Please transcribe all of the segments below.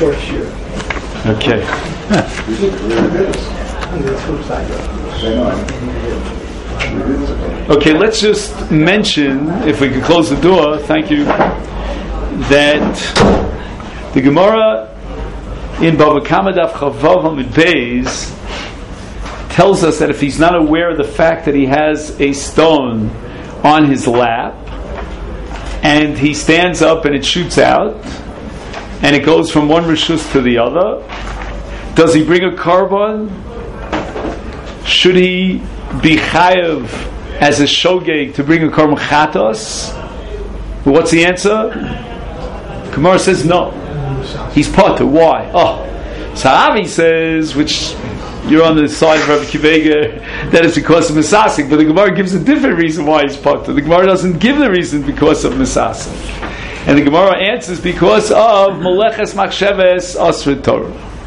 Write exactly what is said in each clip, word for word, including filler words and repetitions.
short shear. Okay. Okay, let's just mention, if we could close the door, thank you, that the Gemara in Bava Kama Daf Chavav Hamid Beis tells us that if he's not aware of the fact that he has a stone on his lap, and he stands up and it shoots out, and it goes from one rishus to the other, does he bring a korban? Should he be chayav as a shogeg to bring a korban chatos? What's the answer? Gemara says no. He's potter. Why? Oh, Saravi says, which you're on the side of Rabbi Kivega, that it's because of misasik, but the Gemara gives a different reason why he's potter. The Gemara doesn't give the reason because of misasik, and the Gemara answers because of moleches machsheves asret Torah.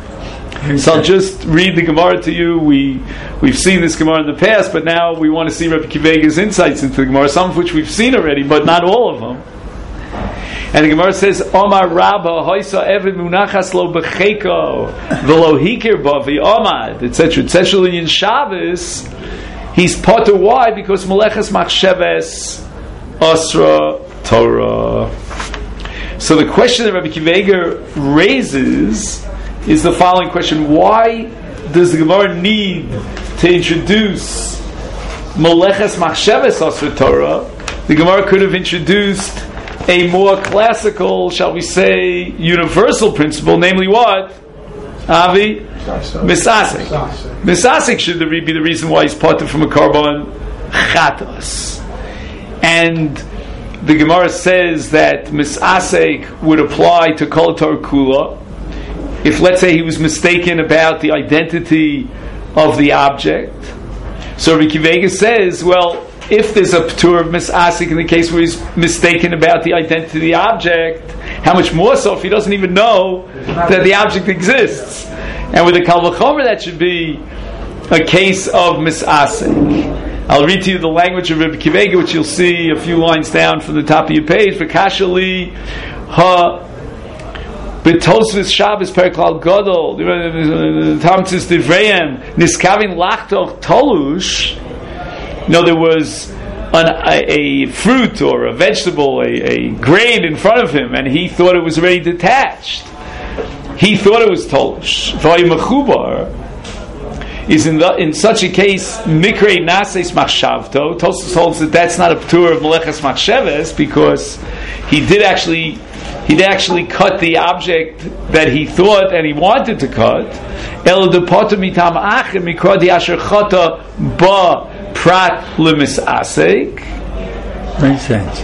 So I'll just read the Gemara to you. We, we've seen this Gemara in the past, but now we want to see Rabbi Kivega's insights into the Gemara, some of which we've seen already, but not all of them. And the Gemara says, Omar Rabba, Hoysa Evid Munachas Lo Becheko, Velo Hikir Bavi Omad, et cetera, et cetera. In Shabbos, he's potter. Why? Because Meleches Machsheves Asra Torah. So the question that Rabbi Kivega raises is the following question: why does the Gemara need to introduce Meleches Machsheves Asra Torah? The Gemara could have introduced a more classical, shall we say, universal principle, namely what? Avi? Misasik. Misasik should be the reason why he's parted from a korban chatos. And the Gemara says that Misasik would apply to Kol Torah Kula. If, let's say, he was mistaken about the identity of the object. So Rabbi Kivega says, well, if there's a p'tur of misasik in the case where he's mistaken about the identity of the object, how much more so if he doesn't even know that the object exists? And with a kal v'chomer, that should be a case of misasik. I'll read to you the language of Rabbi Kivega, which you'll see a few lines down from the top of your page. V'kashali ha b'tosvis Shabbos periklal gadol tamtzis divrayim niskavin lachtoch tolush. No, there was an, a, a fruit or a vegetable, a, a grain in front of him, and he thought it was already detached. He thought it was tolush. V'ayim is in the, in such a case mikrei naseis machshavto. Tosfos holds that that's not a p'tur of meleches machsheves because he did actually he did actually cut the object that he thought and he wanted to cut. El depoter mitam achim mikra di asher chata ba prat lemisasek. Makes sense.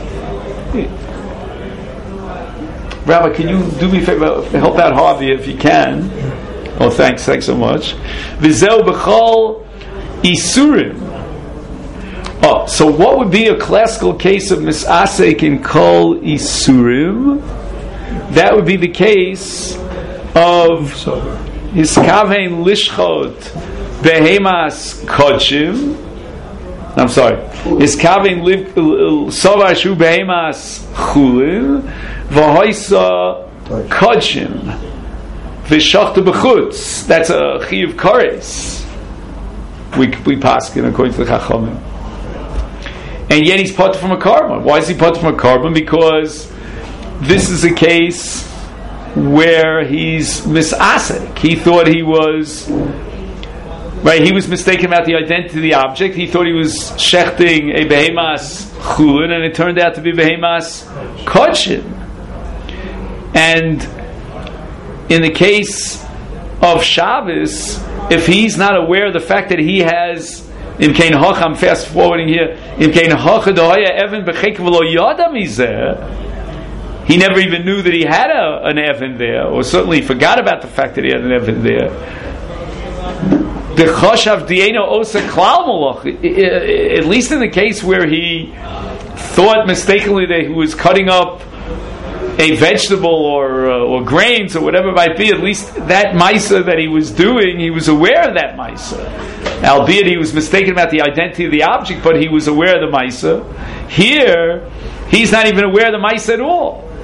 Rabbi, can you do me a favor? Help out Harvey if you can. Oh, thanks, thanks so much. V'zeu b'chol isurim. Oh, so what would be a classical case of misasek in kol isurim? That would be the case of hiskavein lishchot behemas kodshim. I'm sorry. Hiskavein sovar shu behemas chulin v'hoisa kodshim. V'shachta b'chutz. That's a chiyuv kares. We we paskin according to the Chachamim. And yet he's potter from a korban. Why is he potter from a korban? Because this is a case where he's misasek. He thought he was right. He was mistaken about the identity of the object. He thought he was shechting a behemas chulin, and it turned out to be behemas kodshim. And in the case of Shabbos, if he's not aware of the fact that he has, in Kain Hoch, I'm fast forwarding here, in Kain Hoch, Evan Bechek V'lo Yada Mizeh, he never even knew that he had a, an Evan there, or certainly forgot about the fact that he had an Evan there. The Choshav Dieno Osa Klal Malach, at least in the case where he thought mistakenly that he was cutting up a vegetable or uh, or grains or whatever it might be, at least that maisa that he was doing, he was aware of that maisa. Albeit he was mistaken about the identity of the object, but he was aware of the maisa. Here, he's not even aware of the maisa at all.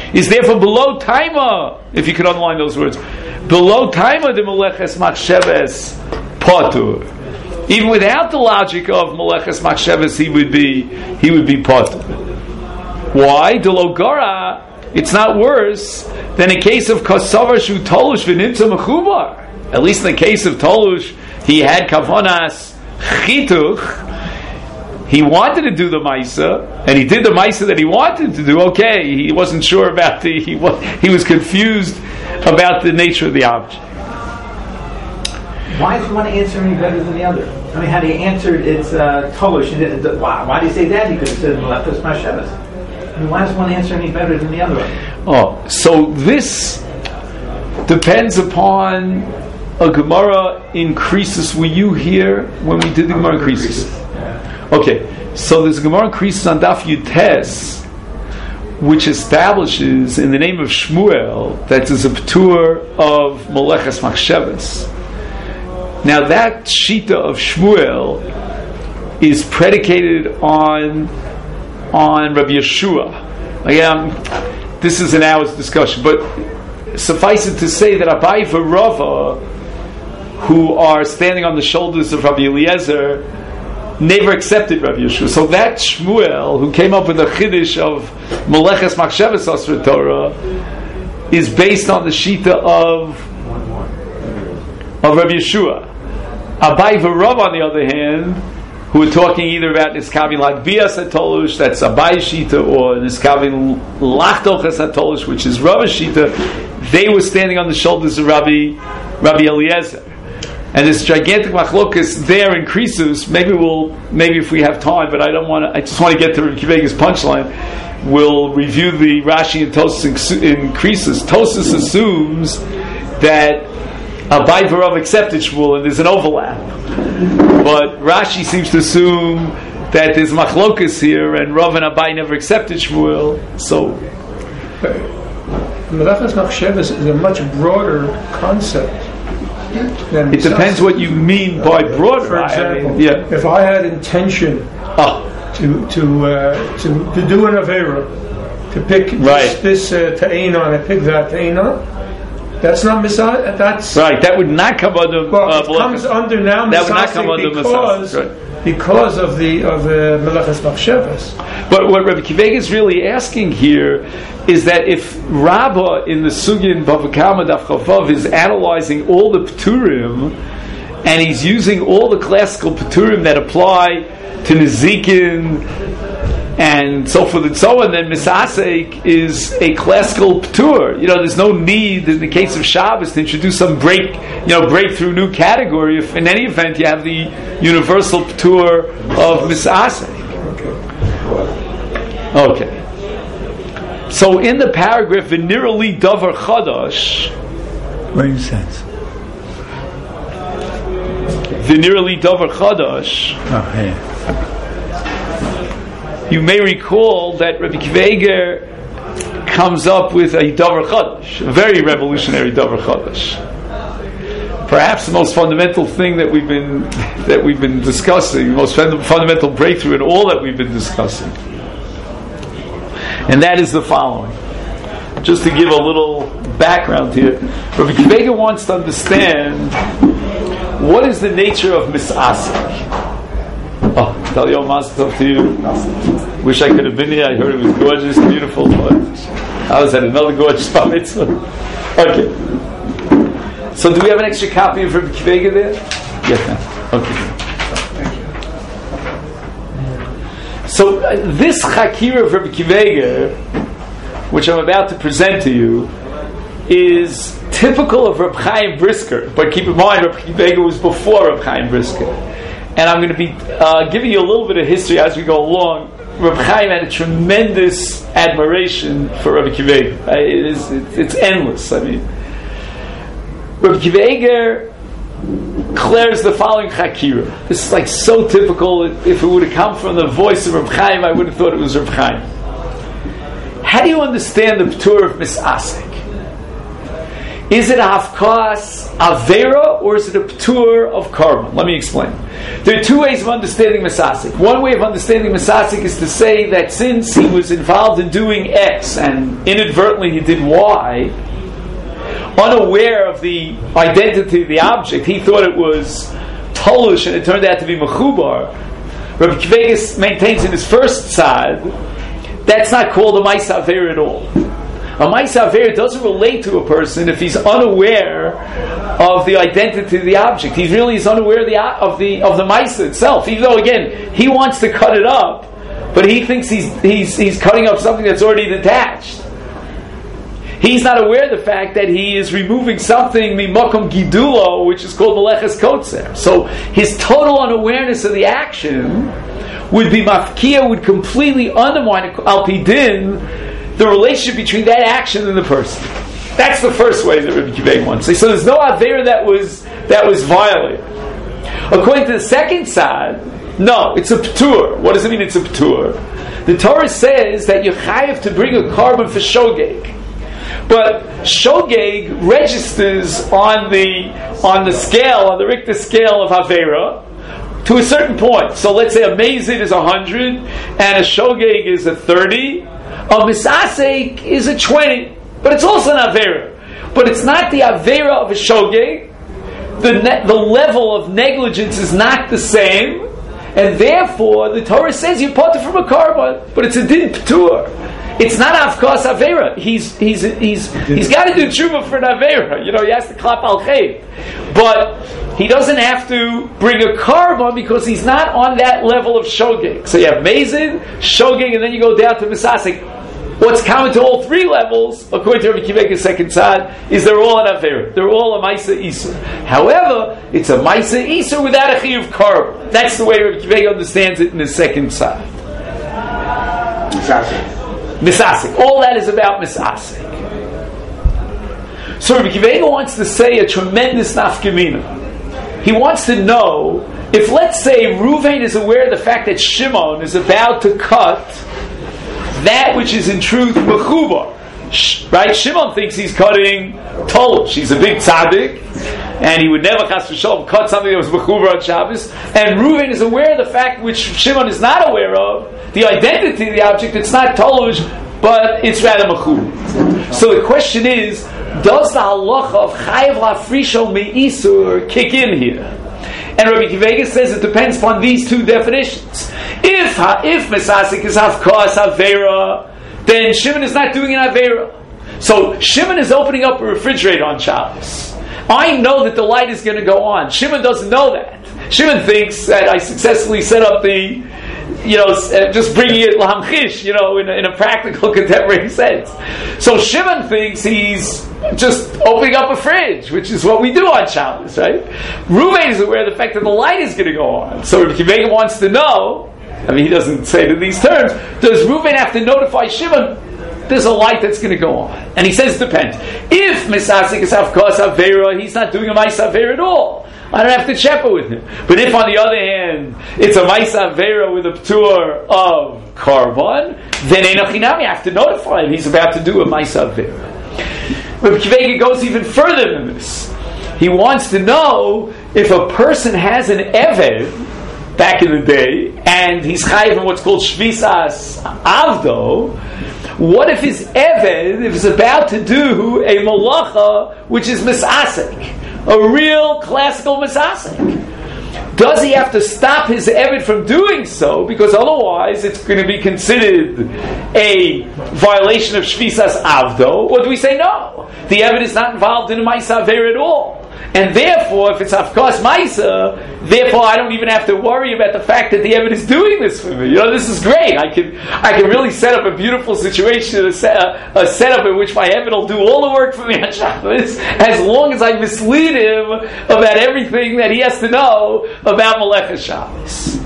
is therefore below taima, if you could underline those words, below taima the meleches machsheves patur. Even without the logic of meleches machsheves, he would be he would be patur. Why? The logara, it's not worse than a case of kosavar shu tolush v'nimtza mechubar. At least in the case of tolush, he had kavanas chituch. He wanted to do the Maisa, and he did the Maisa that he wanted to do. Okay, he wasn't sure about the, he was, he was confused about the nature of the object. Why does one answer any better than the other? I mean, had he answered it's uh, Tolush, and it, it, why, why did he say that? He could have said Meleches Machsheves. I mean, why does one answer any better than the other one? Oh, so this depends upon a Gemara in Krisus. Were you here when we did the Gemara in Krisus? Okay, so there's a Gemara in Krisus on Daf Yutes, which establishes in the name of Shmuel that there's a p'tur of Meleches Machsheves. Now that shita of Shmuel is predicated on on Rabbi Yeshua. Again, this is an hour's discussion, but suffice it to say that Abai v'Rava, who are standing on the shoulders of Rabbi Eliezer, never accepted Rabbi Yeshua. So that Shmuel, who came up with the chiddush of Meleches Machsheves Asr Torah, is based on the shita of of Rabbi Yeshua. Abai v'Rav, on the other hand, who are talking either about Niskavin Lagbias Atolush, that's Abai shita, or Niskavin Lachtoches Atolush, which is Rav shita, they were standing on the shoulders of Rabbi Rabbi Eliezer. And this gigantic machlokas there in Krisus, maybe we'll, maybe if we have time, but I don't want to, I just want to get to Rabbi Akiva's punchline. We'll review the Rashi and Tosas in Krisus. Tosas assumes that Abai v'Rav accepted Shmuel, and there's an overlap. But Rashi seems to assume that there's machlokas here, and Rav and Abai never accepted Shmuel. So, Meleches Machsheves is a much broader concept. It depends what you mean by broader. For example, I mean, yeah. if I had intention oh. to to, uh, to to do an avera, to pick right. this, this uh, ta'ina and I pick that ta'ina, that's not misah. That's right. That would not come under. Well, uh, it comes under now that would not come under because right. because of the of the Meleches Machsheves. But what Rabbi Akiva is really asking here is that if Rabbah in the Sugin Bava Kama Daf Chavav is analyzing all the P'turim, and he's using all the classical P'turim that apply to Nezikin and so forth and so on, then Misasek is a classical P'tur. You know, there's no need in the case of Shabbos to introduce some break, you know, breakthrough new category. If in any event you have the universal P'tur of Misasek. Okay. So in the paragraph, V'nirali davar chadash. What makes sense? V'nirali davar chadash. Oh, yeah. You may recall that Rabbi Akiva comes up with a davar chadash, a very revolutionary davar chadash. Perhaps the most fundamental thing that we've been that we've been discussing, the most fund- fundamental breakthrough in all that we've been discussing. And that is the following. Just to give a little background here, Rabbi Akiva wants to understand what is the nature of misasik. Oh, Talio Mazel Tov to you. Wish I could have been here. I heard it was gorgeous, beautiful, but I was at another gorgeous bar mitzvah. Okay. So, do we have an extra copy of Rabbi Akiva there? Yes, ma'am. Okay. So uh, this Chakira of Rabbi Akiva, which I'm about to present to you, is typical of Reb Chaim Brisker. But keep in mind, Rabbi Akiva was before Reb Chaim Brisker. And I'm going to be uh, giving you a little bit of history as we go along. Reb Chaim had a tremendous admiration for Rabbi Akiva. Uh, it is, it, it's endless. I mean, Rabbi Akiva declares the following Chakira. This is like so typical. If it would have come from the voice of Reb Chaim, I would have thought it was Reb Chaim. How do you understand the P'tur of Misasek? Is it a hafkas avera or is it a ptur of carbon? Let me explain. There are two ways of understanding misasik. One way of understanding misasik is to say that since he was involved in doing X and inadvertently he did Y, unaware of the identity of the object, he thought it was tolush and it turned out to be mechubar. Rabbi Kivegas maintains in his first side that's not called a ma'isa avera at all. A ma'isa avera doesn't relate to a person if he's unaware of the identity of the object. He really is unaware of the of the of the ma'isa itself. Even though again he wants to cut it up, but he thinks he's he's he's cutting up something that's already detached. He's not aware of the fact that he is removing something mimakom gidulo, which is called meleches kotzer. So his total unawareness of the action would be mafkia, would completely undermine al pi din the relationship between that action and the person. That's the first way that Rabbi Kivegas wants to say. So there's no avera that was that was violated. According to the second side, no, it's a ptur. What does it mean? It's a ptur. The Torah says that you're chayav to bring a carbon for shogeg. But shogeg registers on the on the scale, on the Richter scale of Avera, to a certain point. So let's say a mazid is a hundred and a shogeg is a thirty. A misasek is a twenty, but it's also an Avera. But it's not the Avera of a shogeg. The ne- the level of negligence is not the same, and therefore the Torah says you put it from a carbon, but it's a din ptur. It's not Avkas Avera. He's he's he's he's got to do tshuva for an Avera. You know, he has to klap al chayv, but he doesn't have to bring a carbon because he's not on that level of shogeg. So you have mazid, shogeg, and then you go down to misasik. What's common to all three levels, according to Rabbi Kivegas' second side, is they're all an Avera. They're all a Maisa Isur. However, it's a Maisa Isur without a Chiyuv carbon. That's the way Rabbi Kivegas understands it in his second side. Misasik. Misasik. All that is about misasik. So Rabbi Kivegas wants to say a tremendous nafkamina. He wants to know if, let's say, Ruvain is aware of the fact that Shimon is about to cut that which is in truth mechubar. Right? Shimon thinks he's cutting tolush. He's a big tzaddik, and he would never chas v'shalom cut something that was mechubar on Shabbos. And Reuven is aware of the fact which Shimon is not aware of, the identity of the object. It's not tolush, but it's rather mechubar. So the question is, does the halacha of chayav lafrisho me'isur kick in here? And Rabbi Kivegas says it depends upon these two definitions. If if misasik is hafkas avera, then Shimon is not doing an avera. So Shimon is opening up a refrigerator on Shabbos. I know that the light is going to go on. Shimon doesn't know that. Shimon thinks that I successfully set up the, you know, just bringing it lahamchish, you know, in a, in a practical contemporary sense. So Shimon thinks he's just opening up a fridge, which is what we do on Shabbos, right? Reuven is aware of the fact that the light is going to go on. So Rabbi Kivegas wants to know, I mean, he doesn't say it in these terms, does Reuven have to notify Shimon there's a light that's going to go on? And he says it depends. If misasik is hafkas avera, he's not doing a ma'isa avera at all. I don't have to chepa with him. But if, on the other hand, it's a ma'isa avera with a ptur of carbon, then enochinami, I have to notify him he's about to do a ma'isa avera. Rabbi Kivegas goes even further than this. He wants to know if a person has an eved back in the day, and he's chayiv in what's called shvisas avdo. What if his eved is about to do a malacha which is misasik, a real classical misasik? Does he have to stop his eved from doing so, because otherwise it's going to be considered a violation of shvisas avdo? Or do we say no? The eved is not involved in a ma'isa avera at all. And therefore, if it's hafkas ma'isa, therefore I don't even have to worry about the fact that the Eved is doing this for me. You know, this is great. I can I can really set up a beautiful situation, a, set, a, a setup in which my Eved will do all the work for me on Shabbos, as long as I mislead him about everything that he has to know about Melechas Shabbos.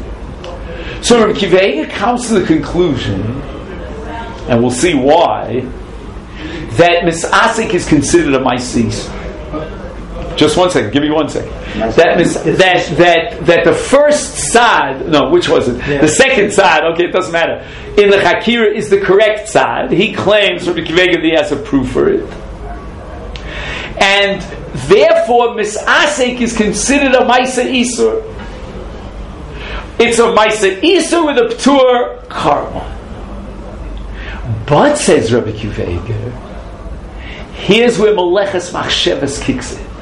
So Rabbi Kivegas comes to the conclusion, and we'll see why, that misasik is considered a ma'asis. Just one second. Give me one second. That mis- that that that the first side. No, which was it? Yeah. The second side. Okay, it doesn't matter. In the Hakira is the correct side. He claims Rabbi Kivegas he has a proof for it. And therefore, misasek is considered a Maisa Isur. It's a Maisa Isur with a Ptur Karma. But, says Rabbi Akiva Eiger, here's where Meleches Machshavas kicks in.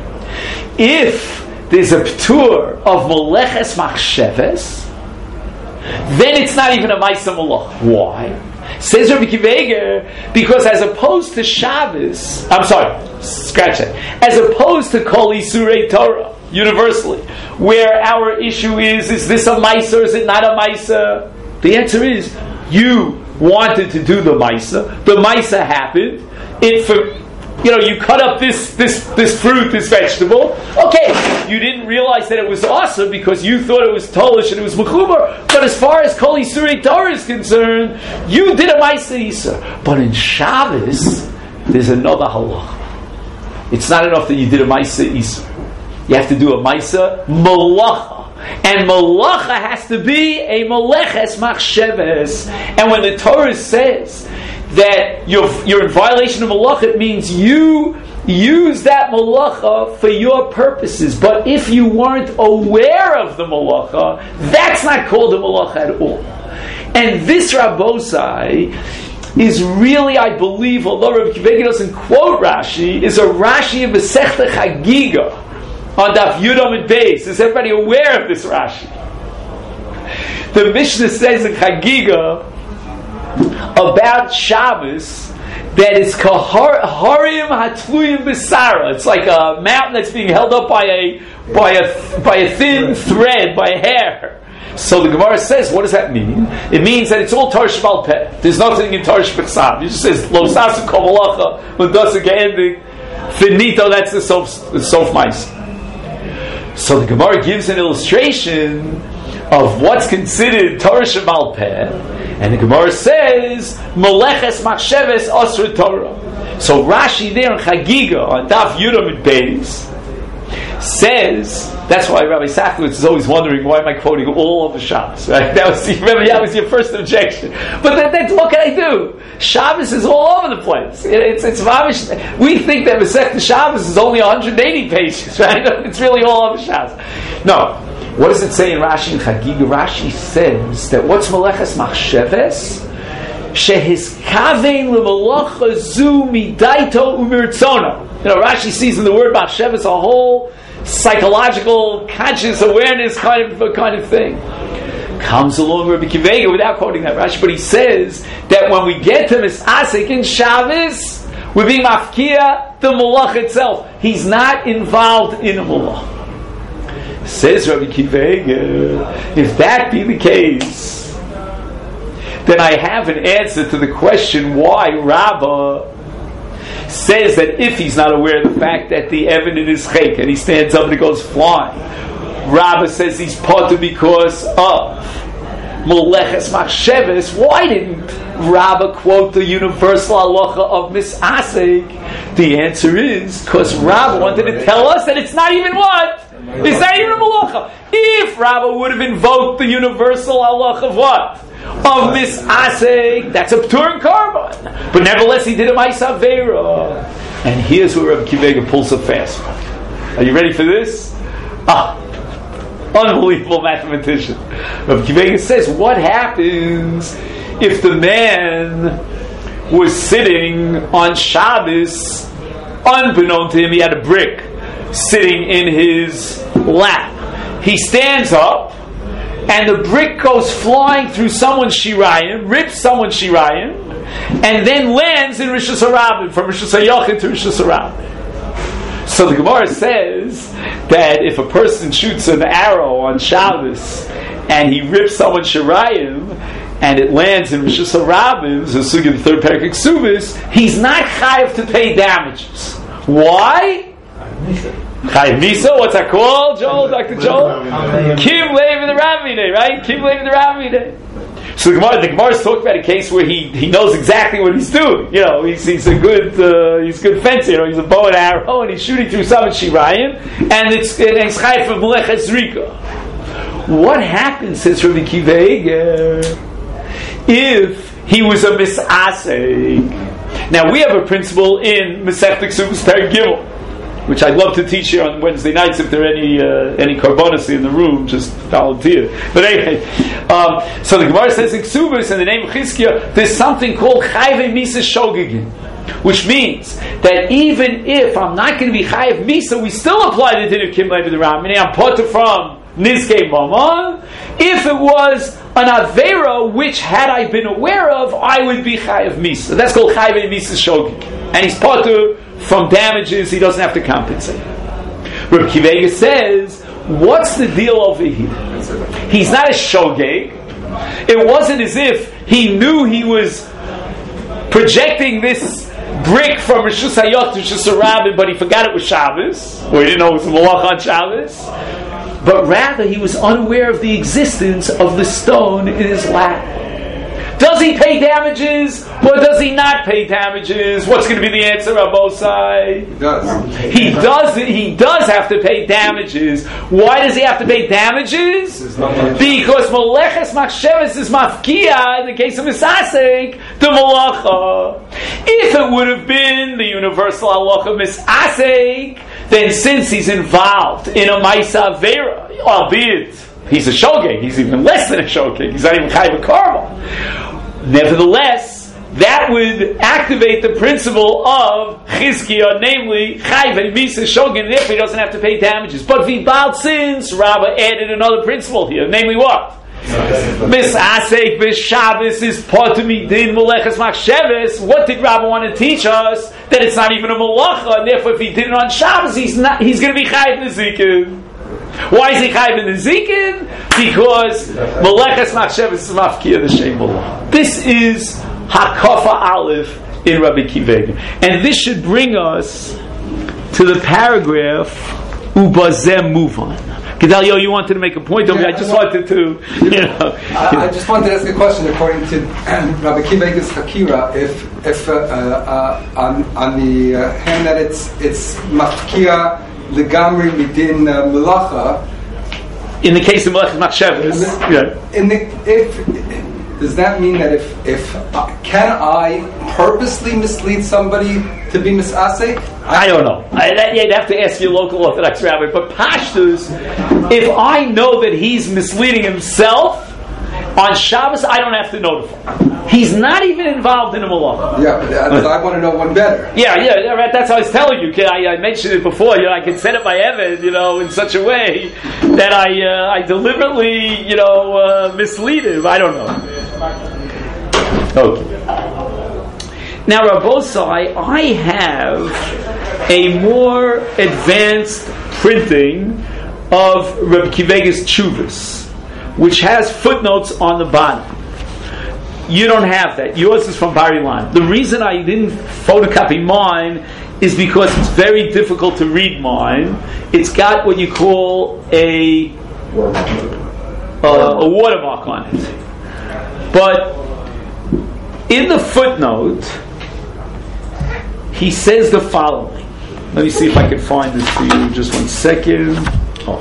If there's a Ptur of Meleches Machshavas, then it's not even a Maisa Malach. Why? Says Rabbi Akiva Eiger, because as opposed to Shabbos, I'm sorry, scratch that. As opposed to Kol Isurei Torah, universally, where our issue is, is this a Maisa or is it not a Maisa? The answer is, you wanted to do the Maisa. The Maisa happened. It for you know, you cut up this this this fruit, this vegetable. Okay, you didn't realize that it was awesome because you thought it was tolish and it was mechubar. But as far as Kol Yisurei Torah is concerned, you did a Maisa Yisur. But in Shabbos, there's another halach. It's not enough that you did a Maisa Yisur. You have to do a Maisa Malacha. And Malacha has to be a Meleches Machsheves. And when the Torah says that you're, you're in violation of Malacha, it means you use that Malacha for your purposes. But if you weren't aware of the Malacha, that's not called a Malacha at all. And this Rabbosai is really, I believe, although Rabbi Akiva Eiger doesn't quote Rashi, is a Rashi of Masechta Chagiga on Daf Yudam and Beis. Is everybody aware of this Rashi? The Mishnah says in Chagiga about Shabbos that it's Harim Hatluyim B'Sara. It's like a mountain that's being held up by a by a by a thin thread, by a hair. So the Gemara says, what does that mean? It means that it's all Torah Shebal Peh. There's nothing in Torah Shebechsav. It just says Lo Sasu Kol Malacha L'Dasa Ge'ending Finito. That's the Sof the Sof Ma'is. So the Gemara gives an illustration of what's considered Torah Shebal Peh, and the Gemara says Meleches Machsheves Asr Torah. So Rashi there in Chagiga on Daf Yudam and Beis says, that's why Rabbi Sacklowitz is always wondering, why am I quoting all of the Shabbos? Right? That was, remember, that was your first objection. But that, that's, what can I do? Shabbos is all over the place. It, it's it's Mamish. We think that Masechta Shabbos is only one hundred eighty pages, right? It's really all over Shabbos. No. What does it say in Rashi and Chagiga? Rashi says that what's Meleches Machsheves? Shehiskavein l'malacha zu midaito umirtzona. You know, Rashi sees in the word Machsheves a whole psychological, conscious awareness kind of kind of thing. Comes along Rabbi Akiva Eiger without quoting that Rashi, but he says that when we get to Misasek in Shabbos, we're being mafkia the malach itself. He's not involved in a malach. Says Rabbi Akiva Eiger, if that be the case, then I have an answer to the question why Rabbah says that if he's not aware of the fact that the Evan in his chek and he stands up and he goes flying, Rabbah says he's potter because of Meleches Machsheves. Why didn't Rabbah quote the universal halacha of Misasek? The answer is because Rabbah wanted to tell us that it's not even what? It's not even a malacha. If Rabbah would have invoked the universal halacha of what? Of Misasek, that's a ptur and carbon. But nevertheless, he did a Ma'isa Aveira. And here's where Rabbi Akiva Eiger pulls up fast. Are you ready for this? Ah, unbelievable mathematician. Rabbi Akiva Eiger says, what happens if the man was sitting on Shabbos, unbeknown to him, he had a brick sitting in his lap. He stands up, and the brick goes flying through someone's shirayim, rips someone's shirayim, and then lands in Rishus HaRabim, from Rishus HaYochid to Rishus HaRabim. So the Gemara says that if a person shoots an arrow on Shabbos and he rips someone's shirayim and it lands in Rishus HaRabim, so Sugi the third parak Ksubis, he's not chayav to pay damages. Why? Chayav Misa, what's that called, Joel, Doctor Joel? Kim Lev in the Ravine, right? Kim Lev in the Ravine. So the Gemara, the Gemara is talking about a case where he, he knows exactly what he's doing. You know, he's he's a good uh, he's a good fencer. You know, he's a bow and arrow, and he's shooting through some shirayim, and it's and it's chayav for Meleches Zrika. What happens, says Rabbi Akiva Eiger, if he was a misasek? Now we have a principle in Masechta Ksubas Perek Gimel, which I'd love to teach here on Wednesday nights. If there are any uh, any karbonas in the room, just volunteer. But anyway, um, so the Gemara says in Ksubas, in the name of Chizkiah, there's something called Chayve Misa Shogegin, which means that even if I'm not going to be Chayev Misa, we still apply the din of Kim Levi the Ram. Meaning I'm put from Nizkei Mama. If it was an Avera, which had I been aware of, I would be Chayev Misa. That's called Chayve Misa Shogegin. And he's potter from damages, he doesn't have to compensate. Rabbi Kivega says, what's the deal over here? He's not a shogeg. It wasn't as if he knew he was projecting this brick from Rishus Hayot to Rishus Rabbin, but he forgot it was Shabbos, or he didn't know it was a Malach on Shabbos. But rather, he was unaware of the existence of the stone in his lap. Does he pay damages, or does he not pay damages? What's going to be the answer, Rabosai? He does. He does. He does have to pay damages. Why does he have to pay damages? Because Moleches Machsheves is mafkia in the case of Misasek, the Malacha. If it would have been the universal halacha Misasek, then since he's involved in a Maisa Vera, albeit he's a shogeg, he's even less than a shogeg, he's not even Chayv Karma. Nevertheless, that would activate the principle of Chizkiah, namely Chayv Misa Shogeg, and therefore he doesn't have to pay damages. But Vibal since Rabbah added another principle here, namely what? Misasek b'Shabbos is potumi din moleches machsheves. What did Rabbah want to teach us? That it's not even a malacha, and therefore if he did it on Shabbos, he's not. He's going to be Chayv Nezikin. Why is he Chayv Nezikin? Because moleches machsheves is mafkia the shem malach. This is Hakafa Aleph in Rabbi Kivega, and this should bring us to the paragraph Ubazem Muvan. Gedalio, you wanted to make a point. Yeah, I just wanted to, you know. I, I just wanted to ask a question. According to um, Rabbi Kivega's Hakira, if if uh, uh, on on the uh, hand that it's it's mafkia legamri midin uh, melacha. In the case of Melech Machsheves, yeah. In the if does that mean that if if uh, can I purposely mislead somebody to be misasek? I don't know. I, that, you'd have to ask your local Orthodox rabbi. But Pashtus, if I know that he's misleading himself on Shabbos, I don't have to notify. He's not even involved in a malach. Yeah, but uh, I want to know one better. Yeah, yeah, right. That's what I was telling you. I, I mentioned it before. You know, I can set up my Evan, you know, in such a way that I uh, I deliberately, you know, uh, mislead him. I don't know. Okay. Now, Rabbosai, I have a more advanced printing of Rabbi Kivega's Tshuvas, which has footnotes on the bottom. You don't have that. Yours is from Bar Ilan. The reason I didn't photocopy mine is because it's very difficult to read mine. It's got what you call a uh, a watermark on it. But in the footnote, he says the following. Let me see if I can find this for you. Just one second. Oh.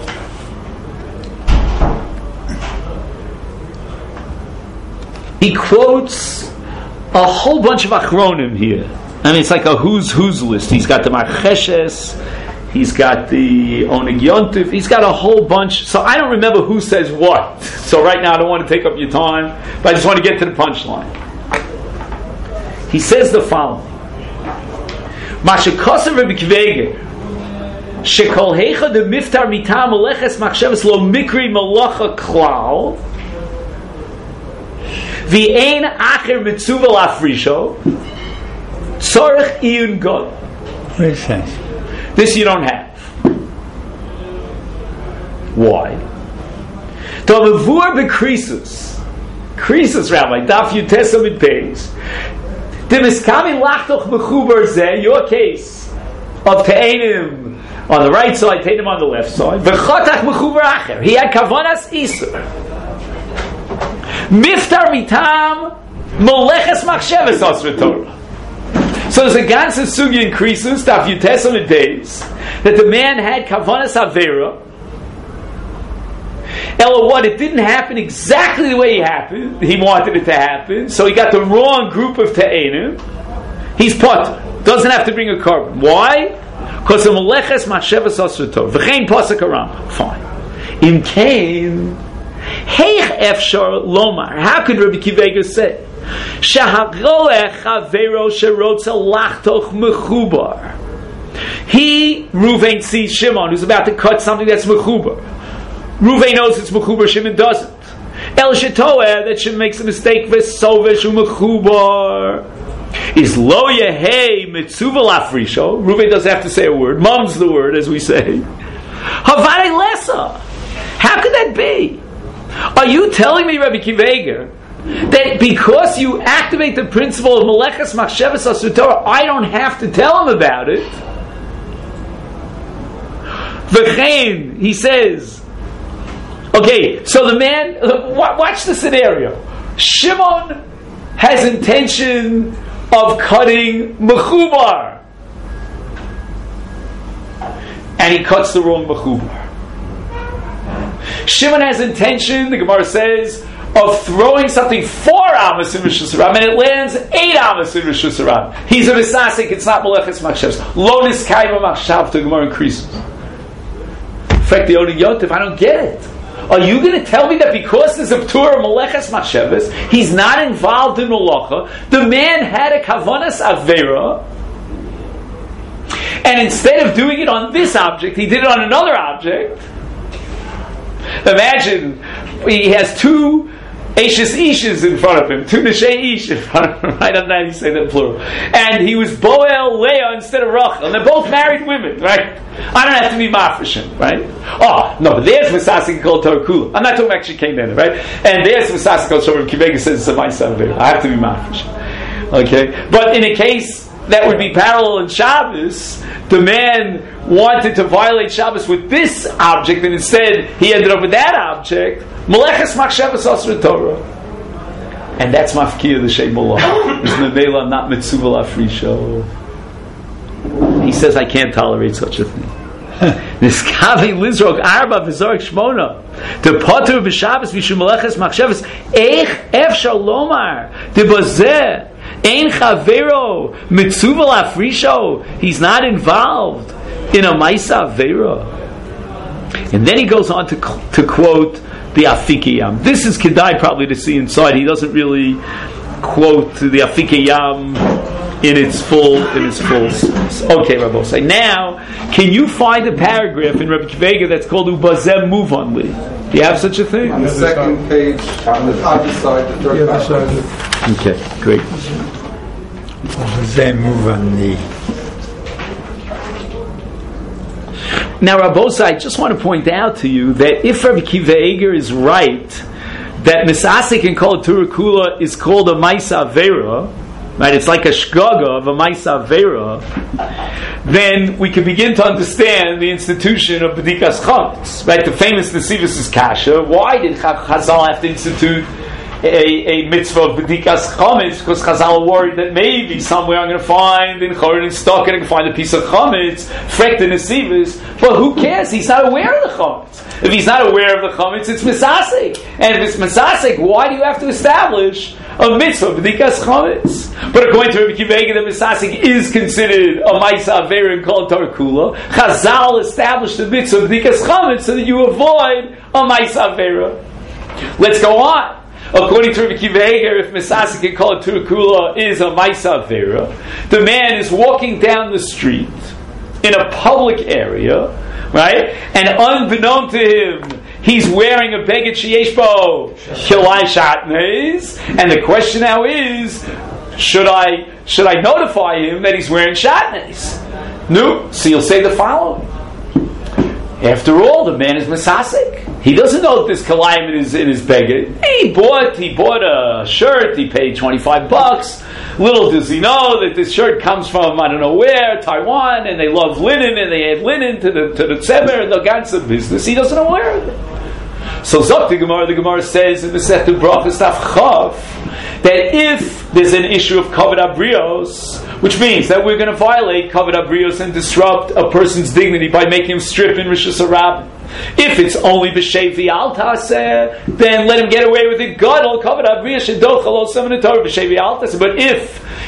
He quotes a whole bunch of achronim here. I mean, it's like a who's who's list. He's got the Marcheshes, he's got the Oneg Yontif, he's got a whole bunch. So I don't remember who says what. So right now I don't want to take up your time, but I just want to get to the punchline. He says the following. Mashikosav Rabbi Kivega Shekol Heicha de Miftar Mitam Meleches Machsheves Lo Mikri Malacha Klal V'ein Acher Mitzuva Lafrisho Tzorech Iyun God. What it says? This you don't have. Why? Tomavur Bekrisus Krisus Rabbi Daf Yutesa Mit Beis your case of Te'enim on the right side, Te'enim on the left side. He had Kavanas Isur. Miftar mitam Moleches Machsheves Asra Torah. So there's a ganze sugi increases, Daf Yutesam in days, that the man had Kavanas Avera. Ella, what? It didn't happen exactly the way he happened. He wanted it to happen, so he got the wrong group of Te'enim. He's potter. Doesn't have to bring a carbon. Why? Because the meleches machshavas asur Torah. V'chein pasuk Rambam. Fine. In Cain, heich efshar lomar. How could Rabbi Akiva Eiger say? Shahagolech havero sherotza lachtoch mechubar. He, Ruvain, sees Shimon, who's about to cut something that's mechubar. Ruvain knows it's mechubar, Shimon doesn't. El shetoeh, that Shimon makes a mistake, v'sovesh u'mechubar. Is lo yehei mitzuva lafrisho. Ruvain doesn't have to say a word. Mum's the word, as we say. Havare lesa. How could that be? Are you telling me, Rabbi Akiva Eiger, that because you activate the principle of Meleches Machshavas Asur Torah, I don't have to tell him about it? V'chein, he says, okay, so the man, watch the scenario. Shimon has intention of cutting mechubar, and he cuts the wrong mechubar. Shimon has intention, the Gemara says, of throwing something four amas in Rishus Harabim, and it lands eight amas in Rishus Harabim. He's a misasik, it's not Meleches Machshavas. Lonis Kaiva Machshav, the Gemara increases. In fact, the Oni Yotif, I don't get it. Are you going to tell me that because there's a Ptur of Meleches Machshavas, he's not involved in Melacha? The man had a Kavanas Avera, and instead of doing it on this object, he did it on another object. Imagine he has two Ashes Ishes in front of him, two Neshei Ish in front of him. I don't know how you say that plural. And he was Boel Leah instead of Rachel. And they're both married women, right? I don't have to be mafreshim, right? Oh, no, but there's Misasik called Torah Kula. I'm not talking about Shekein Neder, right? And there's Misasik called Torah Kivega says it's a Maisa Avera. I have to be mafreshim. Okay? But in a case that would be parallel in Shabbos, the man wanted to violate Shabbos with this object, and instead he ended up with that object. Meleches Machshavas Asur Torah, and that's mafkiya the Shem Malach. Is Mevela not Mitzuva Lafrisho? He says I can't tolerate such a thing. Niskavi Lizrok Arba V'Zorek Shmona the Potter b'Shabbos V'Shu Meleches Machshavas Eich Efshar Lomar the Bazeh Ein Chavero Mitzuva Lafrisho. He's not involved in a Maisa Avera. And then he goes on to to quote the Afikiyam. This is Kedai probably to see inside. He doesn't really quote the Afikiyam in its full in its full sense. Okay, Rabbi say now, can you find a paragraph in Rabbi Akiva Eiger that's called Ubazem Muvanli? Do you have such a thing? On the second page, on the other side, the third paragraph. Okay, great. Ubazem Muvanli. Now, Rabbosa, I just want to point out to you that if Rabbi Akiva Eiger is right, that Misasik and Kol Torah Kula is called a Maisa Avera, right? It's like a shgaga of a Maisa Avera, then we can begin to understand the institution of B'dikas Chametz, right? The famous Nesivus is Kasha. Why did Chazal have to institute a, a mitzvah of B'dikas Chametz? Because Chazal were worried that maybe somewhere I'm going to find in Chorin and Stock and I can find a piece of Chametz, Frek the Nesivus, but who cares? He's not aware of the Chametz. If he's not aware of the Chametz, it's Misasik. And if it's Misasik, why do you have to establish a mitzvah B'dikas Chametz? But according to Rabbi Akiva Eiger, the Misasik is considered a Maisa Avera and Kol Torah Kula. Chazal established the mitzvah B'dikas Chametz so that you avoid a Maisa Avera. Let's go on. According to Rabbi Akiva Eiger, if Misasik and Kol Torah Kula is a Maisa Avera, the man is walking down the street in a public area, right? And unbeknown to him, he's wearing a beged sheyeshbo chilai shatnez, and the question now is, should I should I notify him that he's wearing shatnez? No. So you'll say the following: after all, the man is misasik. He doesn't know that this kalayim is in his beged. He bought he bought a shirt. He paid twenty five bucks. Little does he know that this shirt comes from I don't know where, Taiwan, and they love linen, and they add linen to the to the tzemer and the ganze business. He doesn't know where of it. So Zok the Gemara, the Gemara says in the Masechta Brachos Daf Chav that if there's an issue of kavod abrios, which means that we're going to violate kavod abrios and disrupt a person's dignity by making him strip in Rishus Harabim. If it's only b'shei v'al taseh, then let him get away with it. Gadol kavod abrios shedochal ol semen Torah b'shei v'al taseh. But if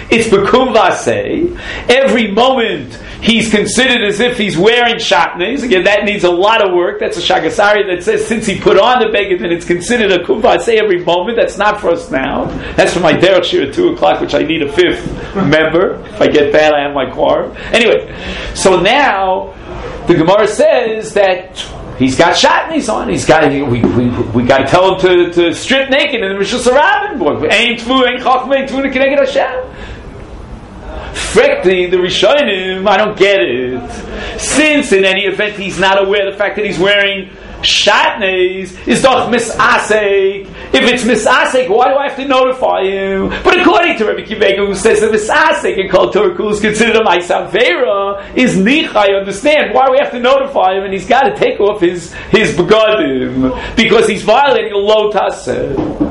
It's bekum vasei. Every moment he's considered as if he's wearing shatnez. Again, that needs a lot of work. That's a shagasari that says since he put on the beged, then it's considered a kum vasei every moment. That's not for us now. That's for my derech shir at two o'clock, which I need a fifth member. If I get bad, I have my quorum. Anyway, so now the Gemara says that he's got shatnez on. He's got we we we got to tell him to, to strip naked in the Rishus Harabim. Ain't tvu, ain't chachma, ain't tvu keneged Hashem. Frekti, the Rishonim, I don't get it. Since in any event he's not aware of the fact that he's wearing shatnez is doch misasek. If it's misasek, why do I have to notify him? But according to Rabbi Akiva Eiger, who says that misasek and Kol Torah Kul is considered a ma'asav vera, is nicha. I understand why we have to notify him, and he's got to take off his his begadim because he's violating a lo taseh.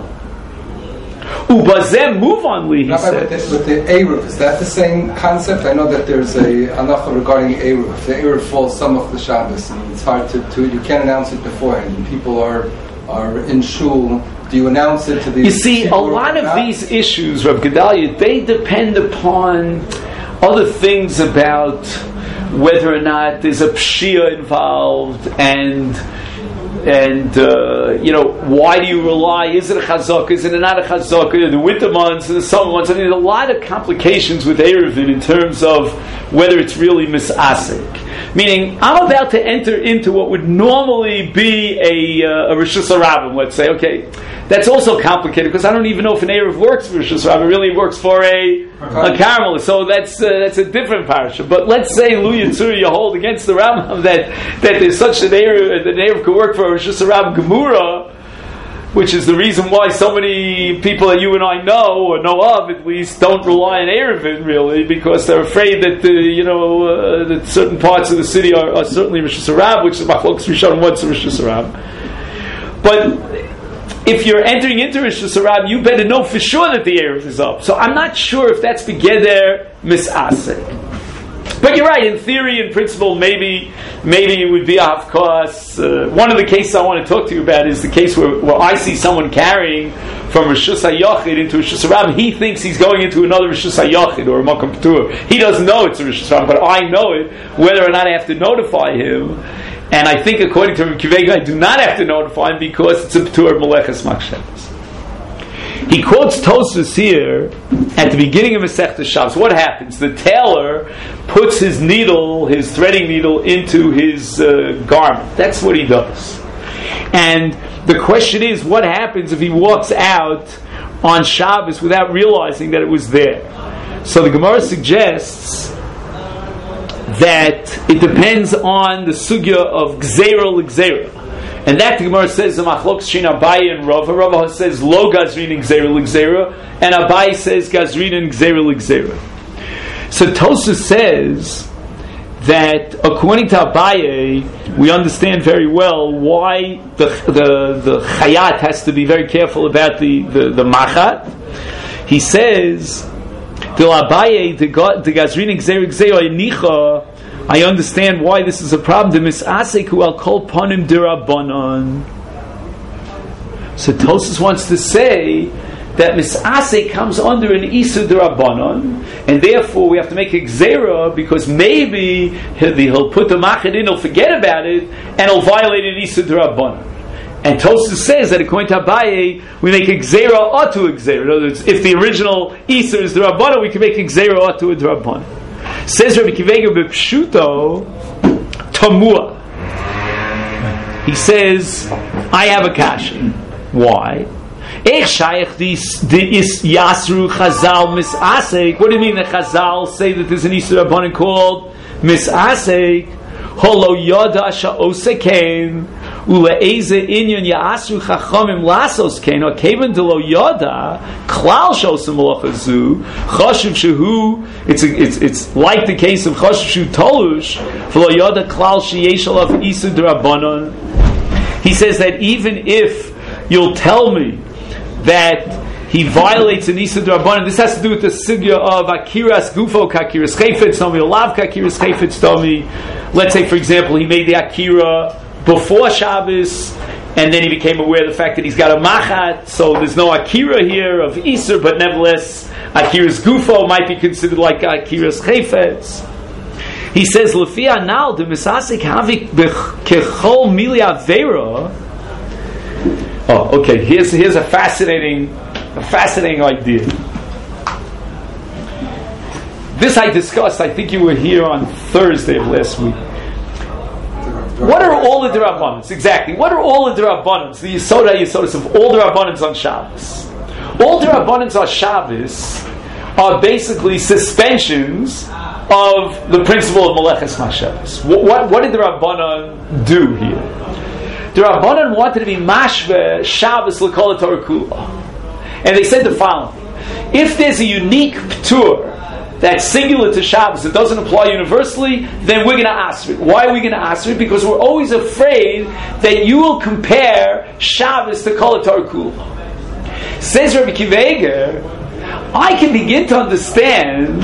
Ubazem move on, Lee. He Rabbi, says. With, this, with the Eruv, is that the same concept? I know that there's a anacha regarding Eruv. If the Eruv falls some of the Shabbos, and it's hard to, to you can't announce it beforehand, and people are are in shul. Do you announce it to the? You see, a lot of these issues, Rav Gedalia, they depend upon other things about whether or not there's a pshia involved, and and uh, you know, why do you rely? Is it a chazaka? Is it not a chazaka? In the winter months, in the summer months, I mean, there's a lot of complications with Eruvin in terms of whether it's really misasik. Meaning, I'm about to enter into what would normally be a, uh, a Rishus Harabim, let's say. Okay, that's also complicated because I don't even know if an Eruv works for Rishus Harabim. It really works for a, a Carmel. So that's uh, that's a different parasha. But let's say Lu Yitzur, you hold against the Rambam that, that there's such an Eruv, that an Eruv could work for a Rishus Harabim Gemura, which is the reason why so many people that you and I know, or know of at least, don't rely on Eruvin really, because they're afraid that the, you know uh, that certain parts of the city are, are certainly Rishus Harabim, which is Machlokes Rishonim what's Rishus Harabim. But if you're entering into Rishus Harabim, you better know for sure that the Eruv is up. So I'm not sure if that's begeder misasek. But you're right. In theory, in principle, maybe maybe it would be a hafkas. Uh, one of the cases I want to talk to you about is the case where, where I see someone carrying from Rishus HaYachid into Rishus Harabim. He thinks he's going into another Rishus HaYachid or a Makom P'tur. He doesn't know it's a Rishus Harabim, but I know it. Whether or not I have to notify him, and I think according to Rabbi Akiva Eiger, I do not have to notify him because it's a P'tur Meleches Makshavos. He quotes Tosfos here at the beginning of Masechta Shabbos. What happens? The tailor puts his needle, his threading needle, into his uh, garment. That's what he does. And the question is, what happens if he walks out on Shabbos without realizing that it was there? So the Gemara suggests that it depends on the sugya of gzeira l'gzeira. And that the Gemara says the machlok shin Abaye and Rava. Rava says lo gazrin and gzeira l'gzeira, and Abaye says gazrin and gzeira l'gzeira. So Tosfos says that according to Abaye, we understand very well why the the the chayat has to be very careful about the the, the machat. He says the Abaye the gazrin and gzeira l'gzeira nicha. I understand why this is a problem. The misaseku al kol panim dirabanan. So Tosfos wants to say that misasek comes under an isu dirabanan, and therefore we have to make a gzera because maybe he'll, he'll put the machid in, he'll forget about it, and he'll violate an isu dirabanan. And Tosfos says that according to Abaye, we make a gzera atu a gzera. In other words, if the original isu is dirabanan, we can make a gzera atu a dirabanan. Says Rabbi Akiva Eiger b'pshuto tamua. He says, I have a kasha. Why? Ech shayach the is yasru chazal misasek. What do you mean that chazal say that there's an Isur Rabbanan called misasek? Holo yoda sha'osekain ule'eze inyan ya'asru chachamim lasos kain or kevan de lo yoda klal shosem malachazu chashuv shehu. It's it's it's like the case of chashuv shehu tolush v'lo yoda klal sheyesh alav isur d'Rabbanan. He says that even if you'll tell me that he violates an Isur D'Rabbanan, this has to do with the sugya of Akiras Gufo Kakiras Chayfetz Tomi, Olav Kakiras Chayfetz Tomi. Let's say, for example, he made the Akira before Shabbos, and then he became aware of the fact that he's got a Machat, so there's no Akira here of Isur, but nevertheless, Akiras Gufo might be considered like Akiras Chayfetz. He says, Lefi anal de misasik havik kechol mili avera. Oh, okay. Here's here's a fascinating, a fascinating idea. This I discussed. I think you were here on Thursday of last week. What are all the D'Rabbanans? Exactly. What are all the D'Rabbanans? The Yisoda Yisodas of all the D'Rabbanans on Shabbos. All the D'Rabbanans on Shabbos are basically suspensions of the principle of Meleches Machshavos. What, what, what did the Rabbanan do here? The Rabbanan wanted to be mashve Shabbos l'kol Torah kula, and they said the following: if there's a unique p'tur that's singular to Shabbos, it doesn't apply universally, then we're going to ask it. Why are we going to ask it? Because we're always afraid that you will compare Shabbos to Kol Torah Kula. Says Rabbi Akiva Eiger, I can begin to understand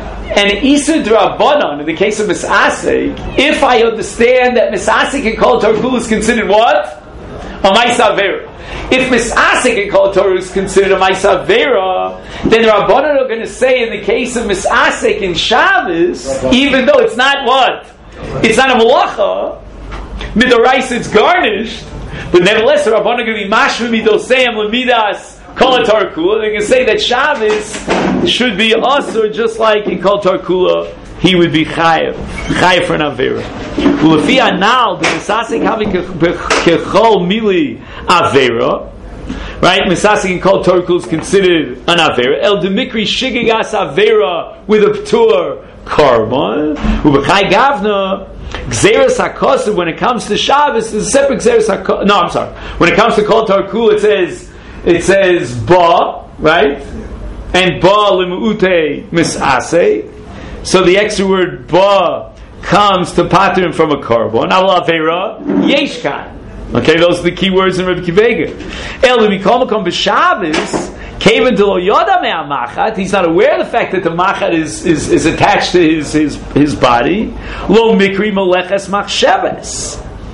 an Isur D'Rabbanan in the case of Misasek if I understand that Misasek and Kol Torah Kula is considered what? A Ma'aseh Avera. If Misasek and Kol Torah is considered a Ma'aseh Avera, then the Rabbanan are going to say in the case of Misasek in Shabbos, even though it's not what? It's not a Malacha, Midoraisa it's garnished, but nevertheless the Rabbanan are going to be Mashma Midoseim Lemidas Kol Torah Kula. They're going to say that Shabbos should be Asur just like in Kol Torah Kula he would be Chayev. Chayev for an Avera. Ulefi anal, the Misasek having kechol mili Avera, right? Misasek and Kol Torah Kula is considered an Avera. El demikri shigigas Avera with a p'tur Karban. Ubechai Gavna, Gzeres HaKosov, when it comes to Shabbos, there's a separate Gzeres HaKosov. No, I'm sorry. When it comes to Kol Torah Kula, it says, it says Ba, right? And Ba Limu'ute Misasek. So the extra word Ba comes to pater him from a Karban. Al Avera Yeshkan. Okay, those are the key words in Rabbi Akiva Eiger. El Mikol B'Shabbos Kaven de Lo Yoda Me'Amachat. He's not aware of the fact that the Machat is, is, is attached to his, his his body. Lo Mikri Meleches Machshavos.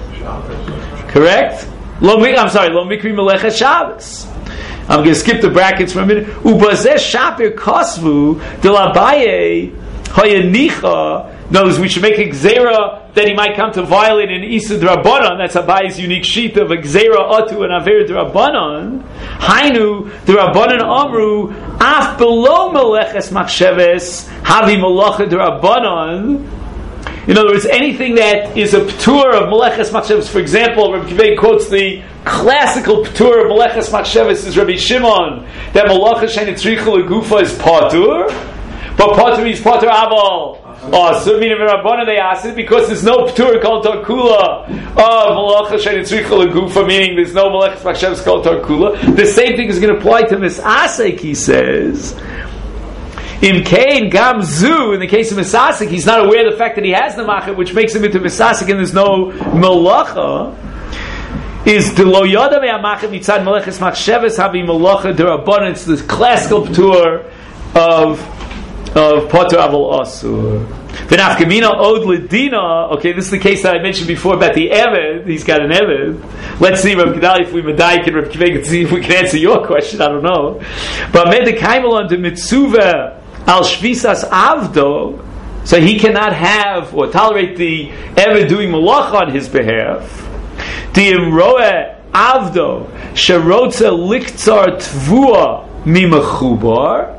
Correct? Lo I'm sorry. Lo Mikri Meleches Shabbos. I'm going to skip the brackets for a minute. Ubazeh Shapir Kosvu de Labaye Hayanicha. In other words, we should make a gzera that he might come to violate an Isur D'Rabbanan. That's Abaye's unique sheet of a gzera atu and aver D'Rabbanan. Hainu D'Rabbanan amru af below meleches machsheves havi malacha D'Rabbanan. In other words, anything that is a p'tur of meleches machsheves. For example, Rabbi Akiva Eiger quotes the classical p'tur of meleches machsheves is Rabbi Shimon that malacha she'ein tzricha legufa is patur, but patur means patur aval. Oh, so meaning Rabbanan they asked it because there's no p'tur called Torkula of malacha she'ein tzricha legufa, meaning there's no meleches machsheves called Torkula. The same thing is going to apply to Misasek, he says. In Kain Gamzu, in the case of Misasek, he's not aware of the fact that he has the machet, which makes him into Misasek, and there's no malacha. Is the lo yoda ve'amachet mitzad meleches machsheves havi malacha d'Rabbanan? It's the classical p'tur of of potter aval asur. V'nafkamina od ledina. Okay, this is the case that I mentioned before about the eved. He's got an eved. Let's see, Rabbi Gedali, if we medayik and Rabbi Akiva Eiger, see if we can answer your question. I don't know. But med the kaimelon de mitzuva al shvisas avdo, so he cannot have or tolerate the eved doing malacha on his behalf. The imroe avdo sherotza liktzar tvua mimachubar.